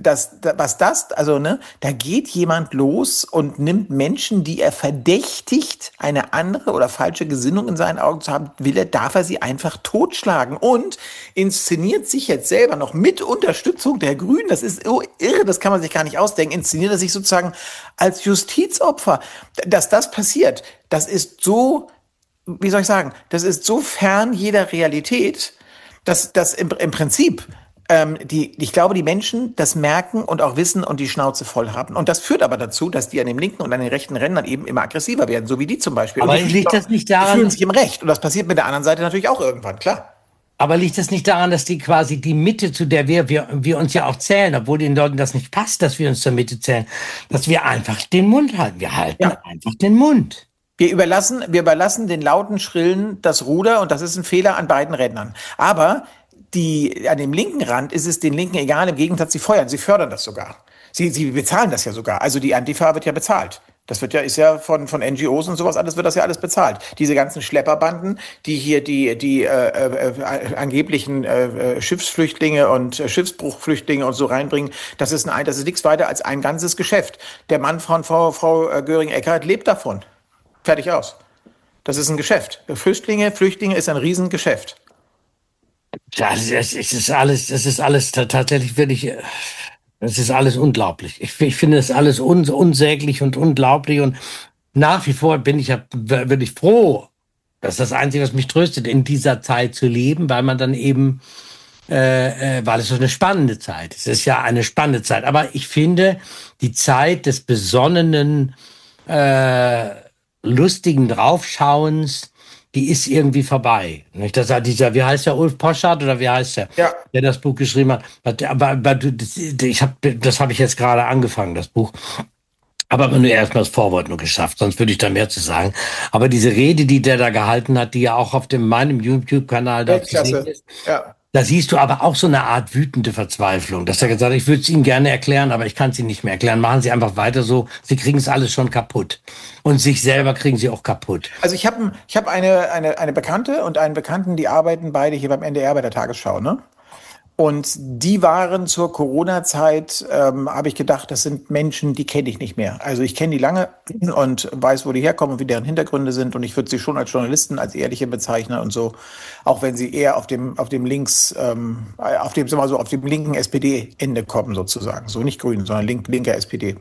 da geht jemand los und nimmt Menschen, die er verdächtigt, eine andere oder falsche Gesinnung in seinen Augen zu haben, darf er sie einfach totschlagen und inszeniert sich jetzt selber noch mit Unterstützung der Grünen. Das ist so irre, das kann man sich gar nicht ausdenken. Inszeniert er sich sozusagen als Justizopfer. Dass das passiert, das ist so, wie soll ich sagen, das ist so fern jeder Realität, dass im Prinzip ich glaube, die Menschen das merken und auch wissen und die Schnauze voll haben. Und das führt aber dazu, dass die an den linken und an den rechten Rändern eben immer aggressiver werden, so wie die zum Beispiel. Aber liegt das nicht daran? Die fühlen sich im Recht. Und das passiert mit der anderen Seite natürlich auch irgendwann, klar. Aber liegt das nicht daran, dass die quasi die Mitte, zu der wir uns ja auch zählen, obwohl den Leuten das nicht passt, dass wir uns zur Mitte zählen, dass wir einfach den Mund halten. Wir halten einfach den Mund. Wir überlassen den lauten Schrillen das Ruder und das ist ein Fehler an beiden Rändern. Aber an dem linken Rand ist es den Linken egal, im Gegensatz, sie fördern das sogar. Sie bezahlen das ja sogar. Also die Antifa wird ja bezahlt. Das ist ja von NGOs und sowas alles, wird das ja alles bezahlt. Diese ganzen Schlepperbanden, die hier die angeblichen Schiffsflüchtlinge und Schiffsbruchflüchtlinge und so reinbringen, das ist nichts weiter als ein ganzes Geschäft. Der Mann von Frau Göring-Eckardt lebt davon. Fertig aus. Das ist ein Geschäft. Flüchtlinge ist ein Riesengeschäft. Das ist alles tatsächlich wirklich, das ist alles unglaublich. Ich finde es alles unsäglich und unglaublich und nach wie vor bin ich ja wirklich froh. Das ist das Einzige, was mich tröstet, in dieser Zeit zu leben, weil man dann eben, weil es so eine spannende Zeit ist. Es ist ja eine spannende Zeit. Aber ich finde, die Zeit des besonnenen, lustigen Draufschauens, die ist irgendwie vorbei. Nicht? Das hat wie heißt der, Ulf Poschardt oder wie heißt der, der das Buch geschrieben hat? Aber das habe ich jetzt gerade angefangen, das Buch. Aber nur erstmal das Vorwort nur geschafft, sonst würde ich da mehr zu sagen. Aber diese Rede, die der da gehalten hat, die ja auch auf meinem YouTube-Kanal da zu sehen Weltklasse. ist, Ja. da siehst du aber auch so eine Art wütende Verzweiflung. Dass er gesagt hat, ich würde es Ihnen gerne erklären, aber ich kann es Ihnen nicht mehr erklären. Machen Sie einfach weiter so. Sie kriegen es alles schon kaputt. Und sich selber kriegen Sie auch kaputt. Also ich hab eine Bekannte und einen Bekannten, die arbeiten beide hier beim NDR bei der Tagesschau, ne? Und die waren zur Corona-Zeit, habe ich gedacht, das sind Menschen, die kenne ich nicht mehr. Also ich kenne die lange und weiß, wo die herkommen und wie deren Hintergründe sind. Und ich würde sie schon als Journalisten, als ehrliche bezeichnen und so, auch wenn sie eher auf dem links, auf dem, sagen wir mal so, auf dem linken SPD-Ende kommen sozusagen. So nicht grün, sondern linker SPD.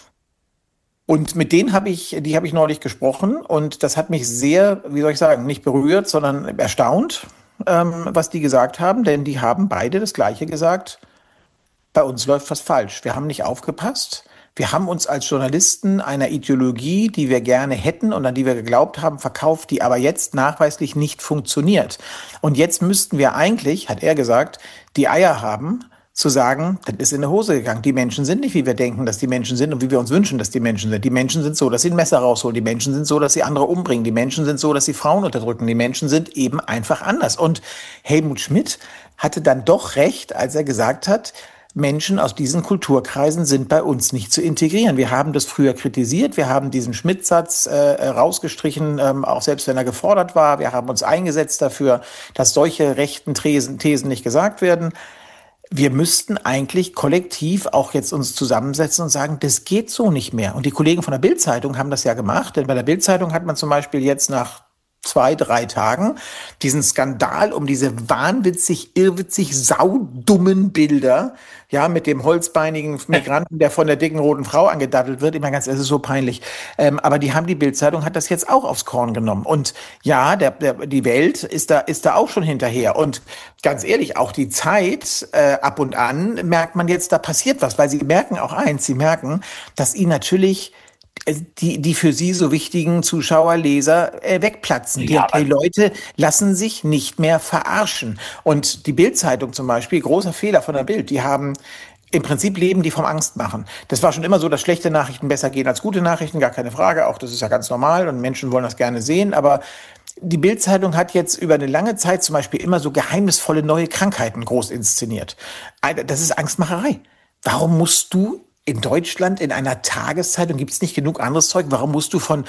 Und mit denen die habe ich neulich gesprochen und das hat mich sehr, wie soll ich sagen, nicht berührt, sondern erstaunt, was die gesagt haben, denn die haben beide das Gleiche gesagt. Bei uns läuft was falsch. Wir haben nicht aufgepasst. Wir haben uns als Journalisten einer Ideologie, die wir gerne hätten und an die wir geglaubt haben, verkauft, die aber jetzt nachweislich nicht funktioniert. Und jetzt müssten wir eigentlich, hat er gesagt, die Eier haben, zu sagen, das ist in die Hose gegangen. Die Menschen sind nicht, wie wir denken, dass die Menschen sind und wie wir uns wünschen, dass die Menschen sind. Die Menschen sind so, dass sie ein Messer rausholen. Die Menschen sind so, dass sie andere umbringen. Die Menschen sind so, dass sie Frauen unterdrücken. Die Menschen sind eben einfach anders. Und Helmut Schmidt hatte dann doch recht, als er gesagt hat, Menschen aus diesen Kulturkreisen sind bei uns nicht zu integrieren. Wir haben das früher kritisiert, wir haben diesen Schmidt-Satz rausgestrichen, auch selbst wenn er gefordert war. Wir haben uns eingesetzt dafür, dass solche rechten Thesen nicht gesagt werden. Wir müssten eigentlich kollektiv auch jetzt uns zusammensetzen und sagen, das geht so nicht mehr. Und die Kollegen von der Bild-Zeitung haben das ja gemacht, denn bei der Bild-Zeitung hat man zum Beispiel jetzt nach 2, 3 Tagen diesen Skandal um diese wahnwitzig, irrwitzig, saudummen Bilder, ja, mit dem holzbeinigen Migranten, der von der dicken roten Frau angedattelt wird. Immer ganz, es ist so peinlich. Aber die Bild-Zeitung hat das jetzt auch aufs Korn genommen. Und ja, die Welt ist da auch schon hinterher. Und ganz ehrlich, auch die Zeit, ab und an merkt man jetzt, da passiert was, weil sie merken auch eins, sie merken, dass ihnen natürlich die für sie so wichtigen Zuschauer, Leser wegplatzen. Ja, Die Leute lassen sich nicht mehr verarschen. Und die Bild-Zeitung zum Beispiel, großer Fehler von der Bild, die haben im Prinzip leben die vom Angstmachen. Das war schon immer so, dass schlechte Nachrichten besser gehen als gute Nachrichten, gar keine Frage. Auch das ist ja ganz normal und Menschen wollen das gerne sehen. Aber die Bild-Zeitung hat jetzt über eine lange Zeit zum Beispiel immer so geheimnisvolle neue Krankheiten groß inszeniert. Das ist Angstmacherei. Warum musst du in Deutschland in einer Tageszeitung, gibt es nicht genug anderes Zeug? Warum musst du von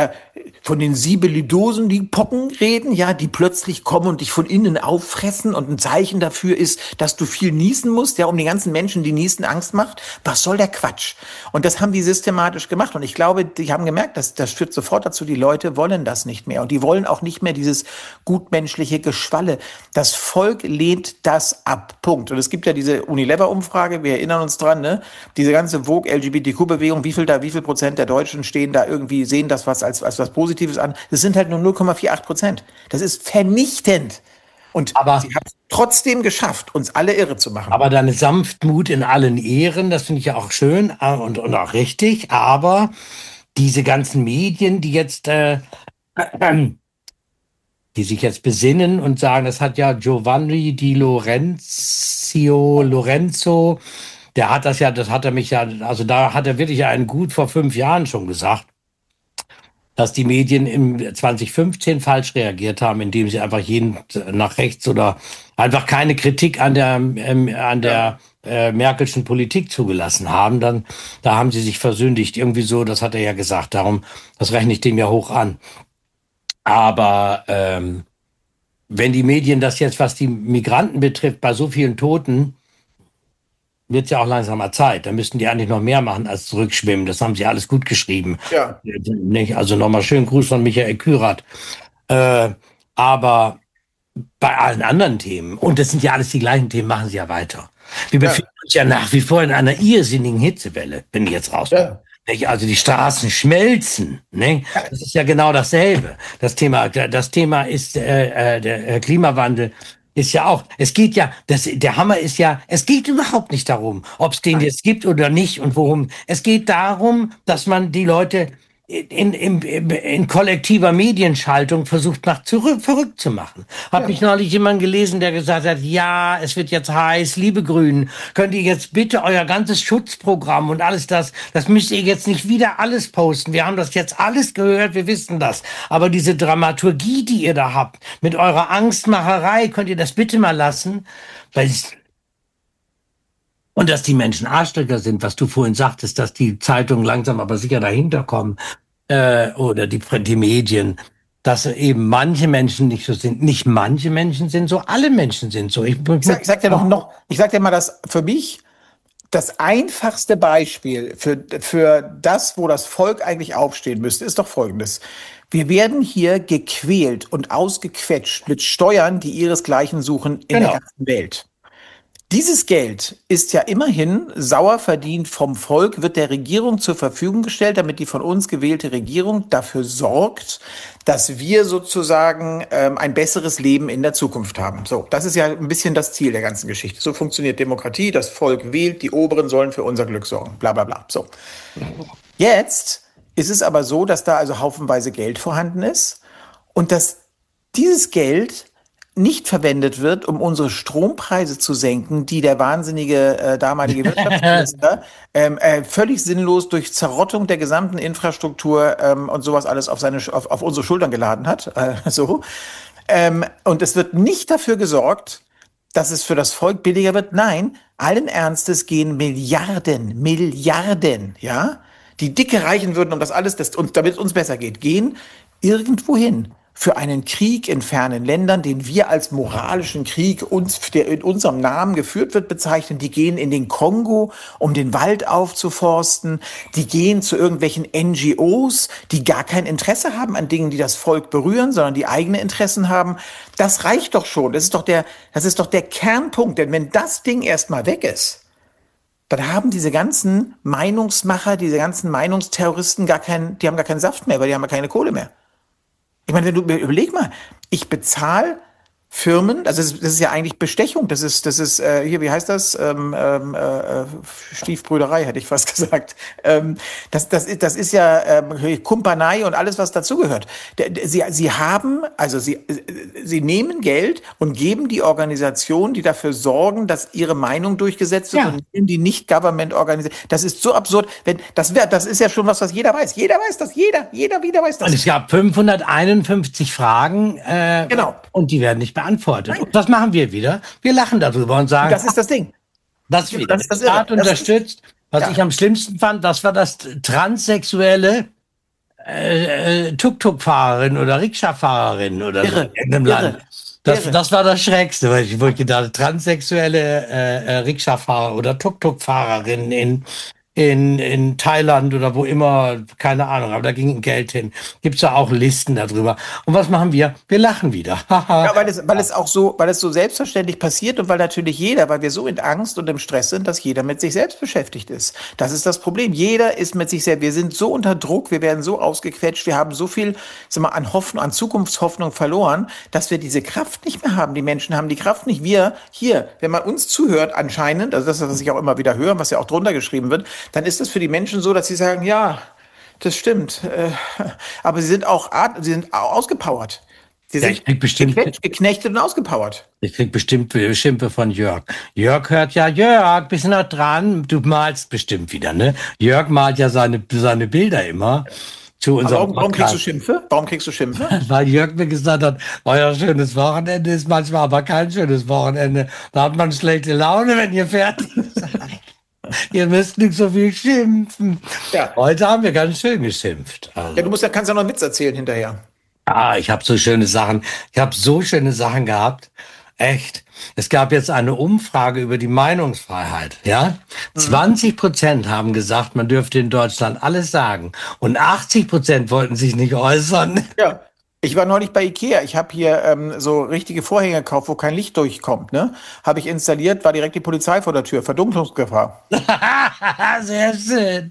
den Siebelidosen, die Pocken reden, ja, die plötzlich kommen und dich von innen auffressen und ein Zeichen dafür ist, dass du viel niesen musst, ja, um die ganzen Menschen, die niesen, Angst macht? Was soll der Quatsch? Und das haben die systematisch gemacht und ich glaube, die haben gemerkt, dass das führt sofort dazu, die Leute wollen das nicht mehr und die wollen auch nicht mehr dieses gutmenschliche Geschwalle. Das Volk lehnt das ab. Punkt. Und es gibt ja diese Unilever-Umfrage, wir erinnern uns dran, ne? Diese ganze Vogue LGBTQ-Bewegung, wie viel Prozent der Deutschen stehen da irgendwie, sehen das was als was Positives an? Das sind halt nur 0,48%. Das ist vernichtend. Und aber sie haben es trotzdem geschafft, uns alle irre zu machen. Aber deine Sanftmut in allen Ehren, das finde ich ja auch schön und auch richtig. Aber diese ganzen Medien, die sich jetzt besinnen und sagen, das hat ja Giovanni Di Lorenzo, das hat er mich ja, also da hat er wirklich einen gut vor 5 Jahren schon gesagt, dass die Medien im 2015 falsch reagiert haben, indem sie einfach jeden nach rechts oder einfach keine Kritik an der Merkelschen Politik zugelassen haben. Da haben sie sich versündigt. Irgendwie so, das hat er ja gesagt. Darum, das rechne ich dem ja hoch an. Aber wenn die Medien das jetzt, was die Migranten betrifft, bei so vielen Toten, wird es ja auch langsam mal Zeit. Da müssten die eigentlich noch mehr machen als zurückschwimmen. Das haben sie alles gut geschrieben. Ja. Nicht? Also nochmal schönen Gruß von Michael Kürath. Aber bei allen anderen Themen, und das sind ja alles die gleichen Themen, machen sie ja weiter. Wir befinden uns ja nach wie vor in einer irrsinnigen Hitzewelle, wenn ich jetzt rauskomme. Ja. Also die Straßen schmelzen. Ne? Das ist ja genau dasselbe. Das Thema ist der Klimawandel. Ist ja auch, es geht ja, der Hammer ist ja, es geht überhaupt nicht darum, ob es den jetzt gibt oder nicht und worum. Es geht darum, dass man die Leute in kollektiver Medienschaltung versucht verrückt zu machen. Hab mich neulich jemand gelesen, der gesagt hat, ja, es wird jetzt heiß, liebe Grünen, könnt ihr jetzt bitte euer ganzes Schutzprogramm und alles das müsst ihr jetzt nicht wieder alles posten. Wir haben das jetzt alles gehört, wir wissen das. Aber diese Dramaturgie, die ihr da habt, mit eurer Angstmacherei, könnt ihr das bitte mal lassen? Und dass die Menschen Arschlöcher sind, was du vorhin sagtest, dass die Zeitungen langsam aber sicher dahinter kommen, oder die Medien, dass eben manche Menschen nicht so sind. Nicht manche Menschen sind so, alle Menschen sind so. Ich sag dir mal, dass für mich das einfachste Beispiel für das, wo das Volk eigentlich aufstehen müsste, ist doch Folgendes. Wir werden hier gequält und ausgequetscht mit Steuern, die ihresgleichen suchen in der ganzen Welt. Dieses Geld ist ja immerhin sauer verdient vom Volk, wird der Regierung zur Verfügung gestellt, damit die von uns gewählte Regierung dafür sorgt, dass wir sozusagen ein besseres Leben in der Zukunft haben. So, das ist ja ein bisschen das Ziel der ganzen Geschichte. So funktioniert Demokratie, das Volk wählt, die Oberen sollen für unser Glück sorgen, bla bla bla. So. Jetzt ist es aber so, dass da also haufenweise Geld vorhanden ist und dass dieses Geld nicht verwendet wird, um unsere Strompreise zu senken, die der wahnsinnige damalige Wirtschaftsminister völlig sinnlos durch Zerrottung der gesamten Infrastruktur und sowas alles auf unsere Schultern geladen hat. Und es wird nicht dafür gesorgt, dass es für das Volk billiger wird. Nein, allen Ernstes gehen Milliarden, ja, die dicke Reichen würden, um das alles, damit es uns besser geht, gehen irgendwo hin. Für einen Krieg in fernen Ländern, den wir als moralischen Krieg, der in unserem Namen geführt wird, bezeichnen. Die gehen in den Kongo, um den Wald aufzuforsten. Die gehen zu irgendwelchen NGOs, die gar kein Interesse haben an Dingen, die das Volk berühren, sondern die eigene Interessen haben. Das reicht doch schon. Das ist doch der Kernpunkt. Denn wenn das Ding erstmal weg ist, dann haben diese ganzen Meinungsmacher, diese ganzen Meinungsterroristen die haben gar keinen Saft mehr, weil die haben ja keine Kohle mehr. Ich meine, überleg mal, ich bezahle Firmen, das ist ja eigentlich Bestechung, das ist hier, wie heißt das? Stiefbrüderei, hätte ich fast gesagt. Das ist ja Kumpanei und alles, was dazugehört. Sie nehmen Geld und geben die Organisationen, die dafür sorgen, dass ihre Meinung durchgesetzt wird, und nehmen die Nicht-Government-Organisationen. Das ist so absurd. Das ist ja schon was jeder weiß. Jeder weiß das, jeder weiß das. Und es gab 551 Fragen, genau. Und die werden nicht beantwortet. Und was machen wir wieder? Wir lachen darüber und sagen, das ist das Ding. Das wieder. Der Staat unterstützt. Was ich am schlimmsten fand, das war das transsexuelle Tuk-Tuk-Fahrerin oder Rikscha-Fahrerin oder so in irgendeinem Land. Das war das Schrägste, wo ich gedacht, transsexuelle Rikscha-Fahrer oder Tuk-Tuk-Fahrerin in Thailand oder wo immer, keine Ahnung, aber da ging Geld hin. Gibt's ja auch Listen darüber. Und was machen wir? Wir lachen wieder. Ja, weil es so selbstverständlich passiert und weil natürlich weil wir so in Angst und im Stress sind, dass jeder mit sich selbst beschäftigt ist. Das ist das Problem. Jeder ist mit sich selbst. Wir sind so unter Druck, wir werden so ausgequetscht, wir haben so viel, an Hoffnung, an Zukunftshoffnung verloren, dass wir diese Kraft nicht mehr haben. Die Menschen haben die Kraft nicht. Wir hier, wenn man uns zuhört, anscheinend, also das, was ich auch immer wieder höre, was ja auch drunter geschrieben wird, dann ist es für die Menschen so, dass sie sagen, ja, das stimmt. Aber sie sind ausgepowert. Sie sind geknechtet und ausgepowert. Ich krieg bestimmt Schimpfe von Jörg. Jörg hört ja, Jörg, bist du noch dran? Du malst bestimmt wieder, ne? Jörg malt ja seine Bilder immer. Warum kriegst du Schimpfe? Weil Jörg mir gesagt hat, euer schönes Wochenende ist manchmal aber kein schönes Wochenende. Da hat man schlechte Laune, wenn ihr fertig seid. Ihr müsst nicht so viel schimpfen. Ja. Heute haben wir ganz schön geschimpft. Also. Ja, kannst ja noch einen Witz erzählen hinterher. Ich habe so schöne Sachen gehabt. Echt. Es gab jetzt eine Umfrage über die Meinungsfreiheit, ja? 20% haben gesagt, man dürfte in Deutschland alles sagen. Und 80% wollten sich nicht äußern. Ja. Ich war neulich bei Ikea. Ich habe hier so richtige Vorhänge gekauft, wo kein Licht durchkommt. Ne? Habe ich installiert, war direkt die Polizei vor der Tür. Verdunklungsgefahr. Sehr schön.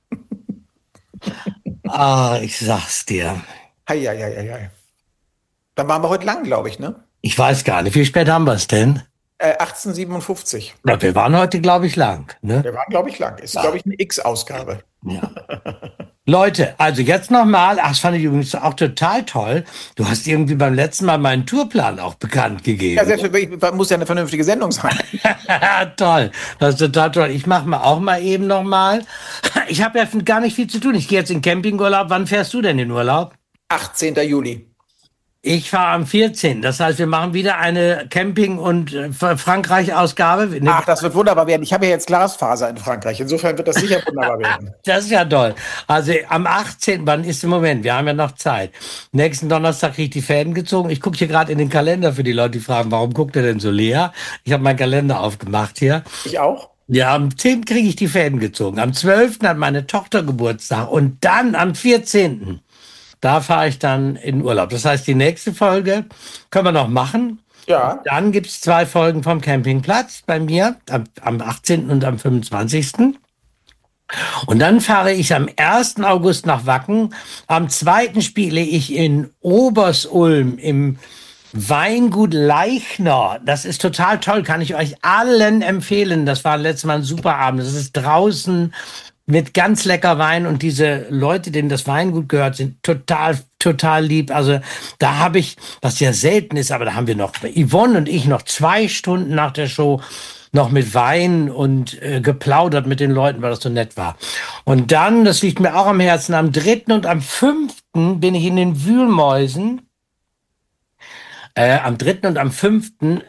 Ich sag's dir. Hei. Dann waren wir heute lang, glaube ich, ne? Ich weiß gar nicht. Wie spät haben wir es denn? 1857. Ja, wir waren heute, glaube ich, lang. Ne? Wir waren, glaube ich, lang. Ist, glaube ich, eine X-Ausgabe. Ja. Leute, also jetzt nochmal, ach, das fand ich übrigens auch total toll. Du hast irgendwie beim letzten Mal meinen Tourplan auch bekannt Ja, gegeben. selbstverständlich, muss ja eine vernünftige Sendung sein. Toll, das ist total toll. Ich mache mal auch mal eben nochmal. Ich habe ja gar nicht viel zu tun. Ich gehe jetzt in Campingurlaub. Wann fährst du denn in Urlaub? 18. Juli. Ich fahre am 14. Das heißt, wir machen wieder eine Camping- und Frankreich-Ausgabe. Ach, das wird wunderbar werden. Ich habe ja jetzt Glasfaser in Frankreich. Insofern wird das sicher wunderbar werden. Das ist ja toll. Also am 18. Wann ist im Moment? Wir haben ja noch Zeit. Nächsten Donnerstag kriege ich die Fäden gezogen. Ich gucke hier gerade in den Kalender für die Leute, die fragen, warum guckt er denn so leer? Ich habe meinen Kalender aufgemacht hier. Ich auch. Ja, am 10. kriege ich die Fäden gezogen. Am 12. hat meine Tochter Geburtstag. Und dann am 14. Da fahre ich dann in Urlaub. Das heißt, die nächste Folge können wir noch machen. Ja. Dann gibt es 2 Folgen vom Campingplatz bei mir am 18. und am 25. Und dann fahre ich am 1. August nach Wacken. Am 2. spiele ich in Obersulm im Weingut Leichner. Das ist total toll, kann ich euch allen empfehlen. Das war letztes Mal ein super Abend. Das ist draußen mit ganz lecker Wein und diese Leute, denen das Weingut gehört, sind total, total lieb. Also da habe ich, was ja selten ist, aber da haben wir noch, Yvonne und ich noch 2 Stunden nach der Show noch mit Wein und geplaudert mit den Leuten, weil das so nett war. Und dann, das liegt mir auch am Herzen, am 3. und am 5. bin ich in den Wühlmäusen. Am 3. und am 5.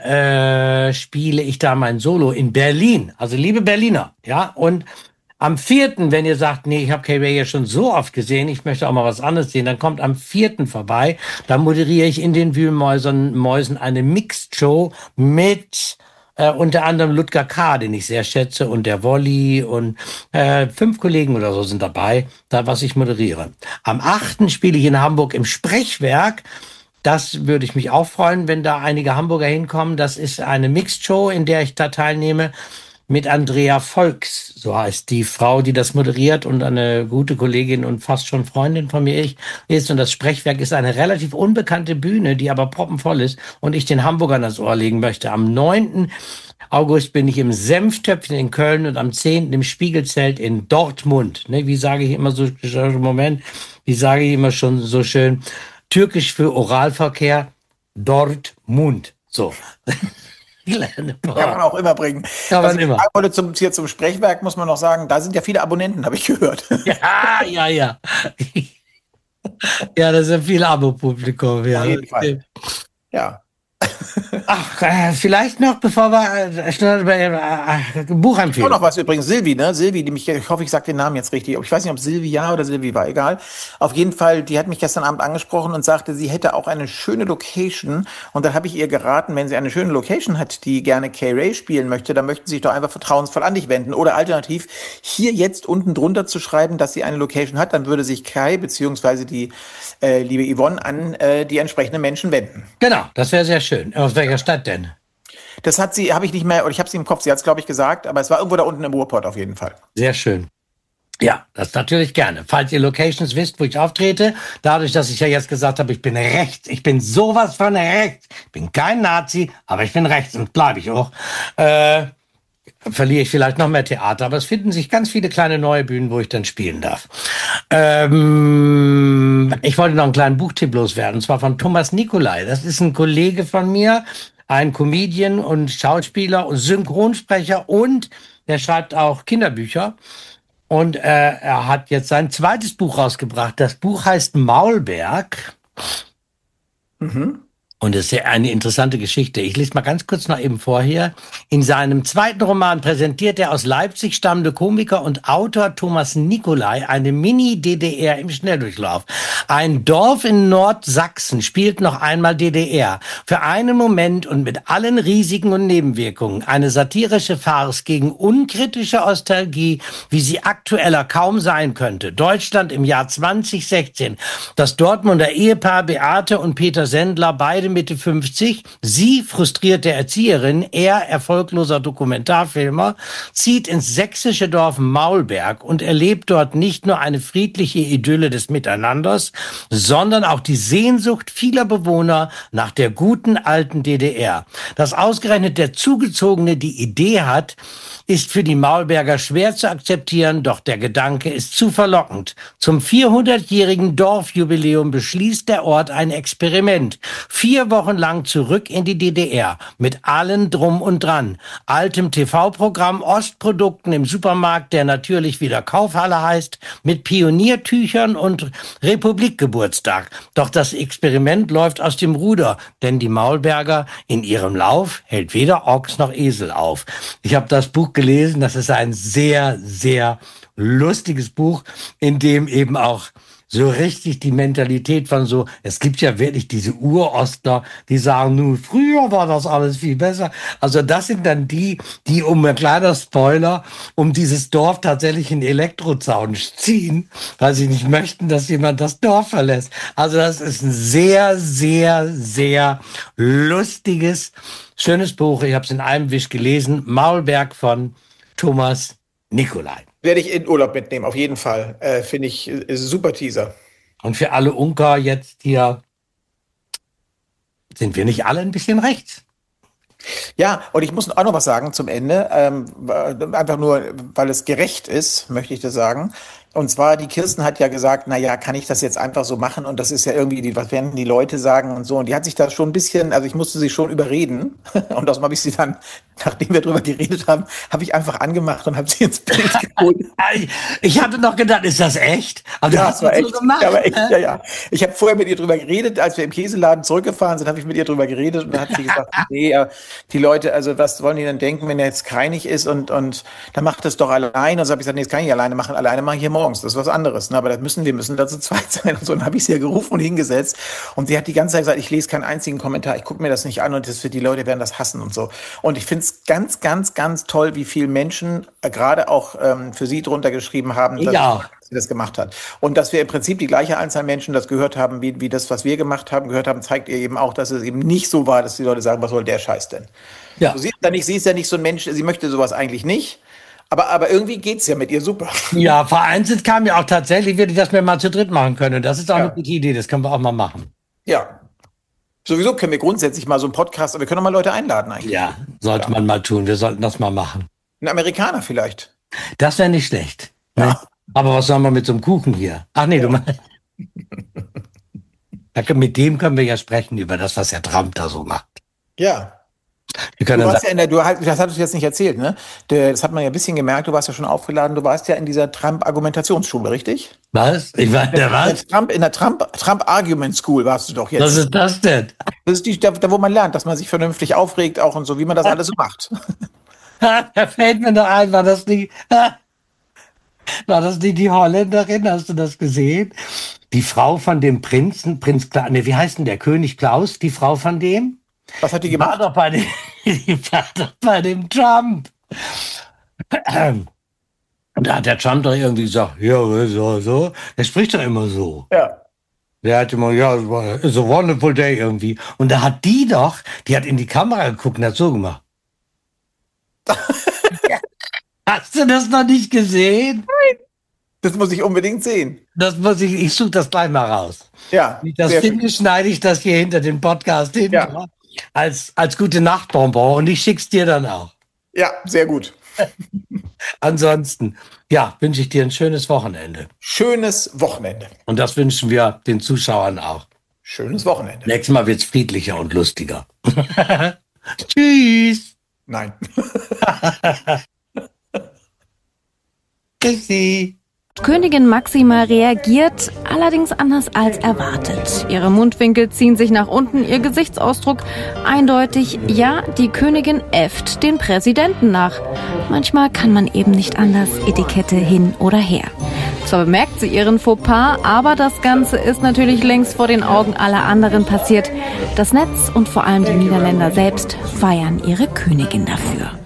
Spiele ich da mein Solo in Berlin. Also liebe Berliner, ja, und am 4., wenn ihr sagt, nee, ich habe K-Ray ja schon so oft gesehen, ich möchte auch mal was anderes sehen, dann kommt am 4. vorbei. Da moderiere ich in den Wühlmäusen eine Mixed-Show mit unter anderem Ludger K., den ich sehr schätze, und der Wolli und 5 Kollegen oder so sind dabei, da was ich moderiere. Am 8. spiele ich in Hamburg im Sprechwerk. Das würde ich mich auch freuen, wenn da einige Hamburger hinkommen. Das ist eine Mixed-Show, in der ich da teilnehme. Mit Andrea Volks, so heißt die Frau, die das moderiert und eine gute Kollegin und fast schon Freundin von mir ist. Und das Sprechwerk ist eine relativ unbekannte Bühne, die aber proppenvoll ist und ich den Hamburgern das Ohr legen möchte. Am 9. August bin ich im Senftöpfchen in Köln und am 10. im Spiegelzelt in Dortmund. Ne, wie sage ich immer so, Moment, wie sage ich immer schon so schön, türkisch für Oralverkehr, Dortmund. So. Kann man auch immer bringen. Kann man immer. Hier zum Sprechwerk muss man noch sagen, da sind ja viele Abonnenten, habe ich gehört. Ja. Ja, das ist ja viel Abo-Publikum. Ja. Auf jeden Fall. Ja. Ach, vielleicht noch, bevor wir Buchempfehlung. Auch noch was übrigens, Silvi, ne? Silvi, ich hoffe, ich sage den Namen jetzt richtig. Ich weiß nicht, ob Silvi ja oder Silvi war, egal. Auf jeden Fall, die hat mich gestern Abend angesprochen und sagte, sie hätte auch eine schöne Location. Und dann habe ich ihr geraten, wenn sie eine schöne Location hat, die gerne K-Ray spielen möchte, dann möchten sie sich doch einfach vertrauensvoll an dich wenden. Oder alternativ hier jetzt unten drunter zu schreiben, dass sie eine Location hat, dann würde sich Kai beziehungsweise die liebe Yvonne an die entsprechenden Menschen wenden. Genau, das wäre sehr schön. Aus welcher Stadt denn? Das habe ich nicht mehr, oder ich habe sie im Kopf, sie hat es, glaube ich, gesagt, aber es war irgendwo da unten im Ruhrpott auf jeden Fall. Sehr schön. Ja, das natürlich gerne. Falls ihr Locations wisst, wo ich auftrete, dadurch, dass ich ja jetzt gesagt habe, ich bin rechts, ich bin sowas von rechts, ich bin kein Nazi, aber ich bin rechts und bleibe ich auch, verliere ich vielleicht noch mehr Theater, aber es finden sich ganz viele kleine neue Bühnen, wo ich dann spielen darf. Ich wollte noch einen kleinen Buchtipp loswerden, und zwar von Thomas Nicolai. Das ist ein Kollege von mir, ein Comedian und Schauspieler und Synchronsprecher und der schreibt auch Kinderbücher. Und er hat jetzt sein 2. Buch rausgebracht. Das Buch heißt Maulberg. Mhm. Und es ist ja eine interessante Geschichte. Ich lese mal ganz kurz noch eben vor hier. In seinem 2. Roman präsentiert der aus Leipzig stammende Komiker und Autor Thomas Nicolai eine Mini-DDR im Schnelldurchlauf. Ein Dorf in Nordsachsen spielt noch einmal DDR. Für einen Moment und mit allen Risiken und Nebenwirkungen. Eine satirische Farce gegen unkritische Nostalgie, wie sie aktueller kaum sein könnte. Deutschland im Jahr 2016. Das Dortmunder Ehepaar Beate und Peter Sendler, beide beide Mitte 50, sie frustrierte Erzieherin, er erfolgloser Dokumentarfilmer, zieht ins sächsische Dorf Maulberg und erlebt dort nicht nur eine friedliche Idylle des Miteinanders, sondern auch die Sehnsucht vieler Bewohner nach der guten alten DDR. Dass ausgerechnet der Zugezogene die Idee hat, ist für die Maulberger schwer zu akzeptieren, doch der Gedanke ist zu verlockend. Zum 400-jährigen Dorfjubiläum beschließt der Ort ein Experiment. 4 Wochen lang zurück in die DDR, mit allem Drum und Dran. Altem TV-Programm, Ostprodukten im Supermarkt, der natürlich wieder Kaufhalle heißt, mit Pioniertüchern und Republikgeburtstag. Doch das Experiment läuft aus dem Ruder, denn die Maulberger in ihrem Lauf hält weder Ochs noch Esel auf. Ich habe das Buch gelesen, das ist ein sehr, sehr lustiges Buch, in dem eben auch so richtig die Mentalität von so, es gibt ja wirklich diese Urostler, die sagen, nun, früher war das alles viel besser. Also das sind dann die um ein kleiner Spoiler, um dieses Dorf tatsächlich in Elektrozaun ziehen, weil sie nicht möchten, dass jemand das Dorf verlässt. Also das ist ein sehr, sehr, sehr lustiges, schönes Buch. Ich habe es in einem Wisch gelesen. Maulberg von Thomas Nicolai. Werde ich in Urlaub mitnehmen, auf jeden Fall. Finde ich super Teaser. Und für alle Unker jetzt hier, sind wir nicht alle ein bisschen rechts? Ja, und ich muss auch noch was sagen zum Ende. Einfach nur, weil es gerecht ist, möchte ich das sagen. Und zwar, die Kirsten hat ja gesagt, na ja, kann ich das jetzt einfach so machen? Und das ist ja irgendwie, was werden die Leute sagen und so. Und die hat sich da schon ein bisschen, also ich musste sie schon überreden. Und das habe ich sie dann, nachdem wir drüber geredet haben, habe ich einfach angemacht und habe sie ins Bild geholt. Ich hatte noch gedacht, ist das echt? Aber ja, das war echt. So gemacht. Ja, aber echt, ja. Ich habe vorher mit ihr drüber geredet, als wir im Käseladen zurückgefahren sind, habe ich mit ihr drüber geredet und dann hat sie gesagt, nee, die Leute, also was wollen die denn denken, wenn er jetzt kreinig ist und dann macht das doch allein. Und so habe ich gesagt, nee, das kann ich alleine machen. Alleine mache ich hier morgens. Das ist was anderes. Ne? Aber wir müssen da zu zweit sein. Und so, dann habe ich sie ja gerufen und hingesetzt. Und sie hat die ganze Zeit gesagt, ich lese keinen einzigen Kommentar, ich gucke mir das nicht an und das für die Leute werden das hassen und so. Und ich finde es ganz, ganz, ganz toll, wie viele Menschen gerade auch für sie drunter geschrieben haben, dass sie das gemacht hat. Und dass wir im Prinzip die gleiche Anzahl Menschen das gehört haben, wie das, was wir gehört haben, zeigt ihr eben auch, dass es eben nicht so war, dass die Leute sagen, was soll der Scheiß denn? Ja. So, sie ist ja nicht so ein Mensch, sie möchte sowas eigentlich nicht. Aber irgendwie geht's ja mit ihr super. Ja, vereinzelt kam ja auch tatsächlich, dass wir mal zu dritt machen können. Und das ist auch eine gute Idee, das können wir auch mal machen. Ja. Sowieso können wir grundsätzlich mal so einen Podcast, aber wir können auch mal Leute einladen eigentlich. Ja, sollte man mal tun. Wir sollten das mal machen. Ein Amerikaner vielleicht. Das wäre nicht schlecht. Ja. Ne? Aber was sollen wir mit so einem Kuchen hier? Ach nee, du meinst. Mit dem können wir ja sprechen über das, was der Trump da so macht. Ja. Das hattest du jetzt nicht erzählt, ne? Das hat man ja ein bisschen gemerkt, du warst ja schon aufgeladen, du warst ja in dieser Trump-Argumentationsschule, richtig? Was? Ich war der was? In der Trump-Argument School warst du doch jetzt. Was ist das denn? Das ist da, wo man lernt, dass man sich vernünftig aufregt auch und so, wie man das alles so macht. Da fällt mir doch ein, war das nicht die Holländerin, hast du das gesehen? Die Frau von dem Prinz Klaus, wie heißt denn der, König Klaus, die Frau von dem? Was hat die gemacht? Die war doch bei dem Trump. Und da hat der Trump doch irgendwie gesagt, ja, so. Der spricht doch immer so. Ja. Der hat immer, ja, it's a wonderful day irgendwie. Und da hat die hat in die Kamera geguckt und hat so gemacht. Hast du das noch nicht gesehen? Nein. Das muss ich unbedingt sehen. Ich suche das gleich mal raus. Ja. Wie ich das finde, schneide ich das hier hinter den Podcast hin. Ja. Als gute Nachtbonbon und ich schick's dir dann auch. Ja, sehr gut. Ansonsten, wünsche ich dir ein schönes Wochenende. Schönes Wochenende. Und das wünschen wir den Zuschauern auch. Schönes Wochenende. Nächstes Mal wird's friedlicher und lustiger. Tschüss. Nein. Tschüssi. Königin Máxima reagiert allerdings anders als erwartet. Ihre Mundwinkel ziehen sich nach unten, ihr Gesichtsausdruck eindeutig, ja, die Königin äfft den Präsidenten nach. Manchmal kann man eben nicht anders, Etikette hin oder her. Zwar bemerkt sie ihren Fauxpas, aber das Ganze ist natürlich längst vor den Augen aller anderen passiert. Das Netz und vor allem die Niederländer selbst feiern ihre Königin dafür.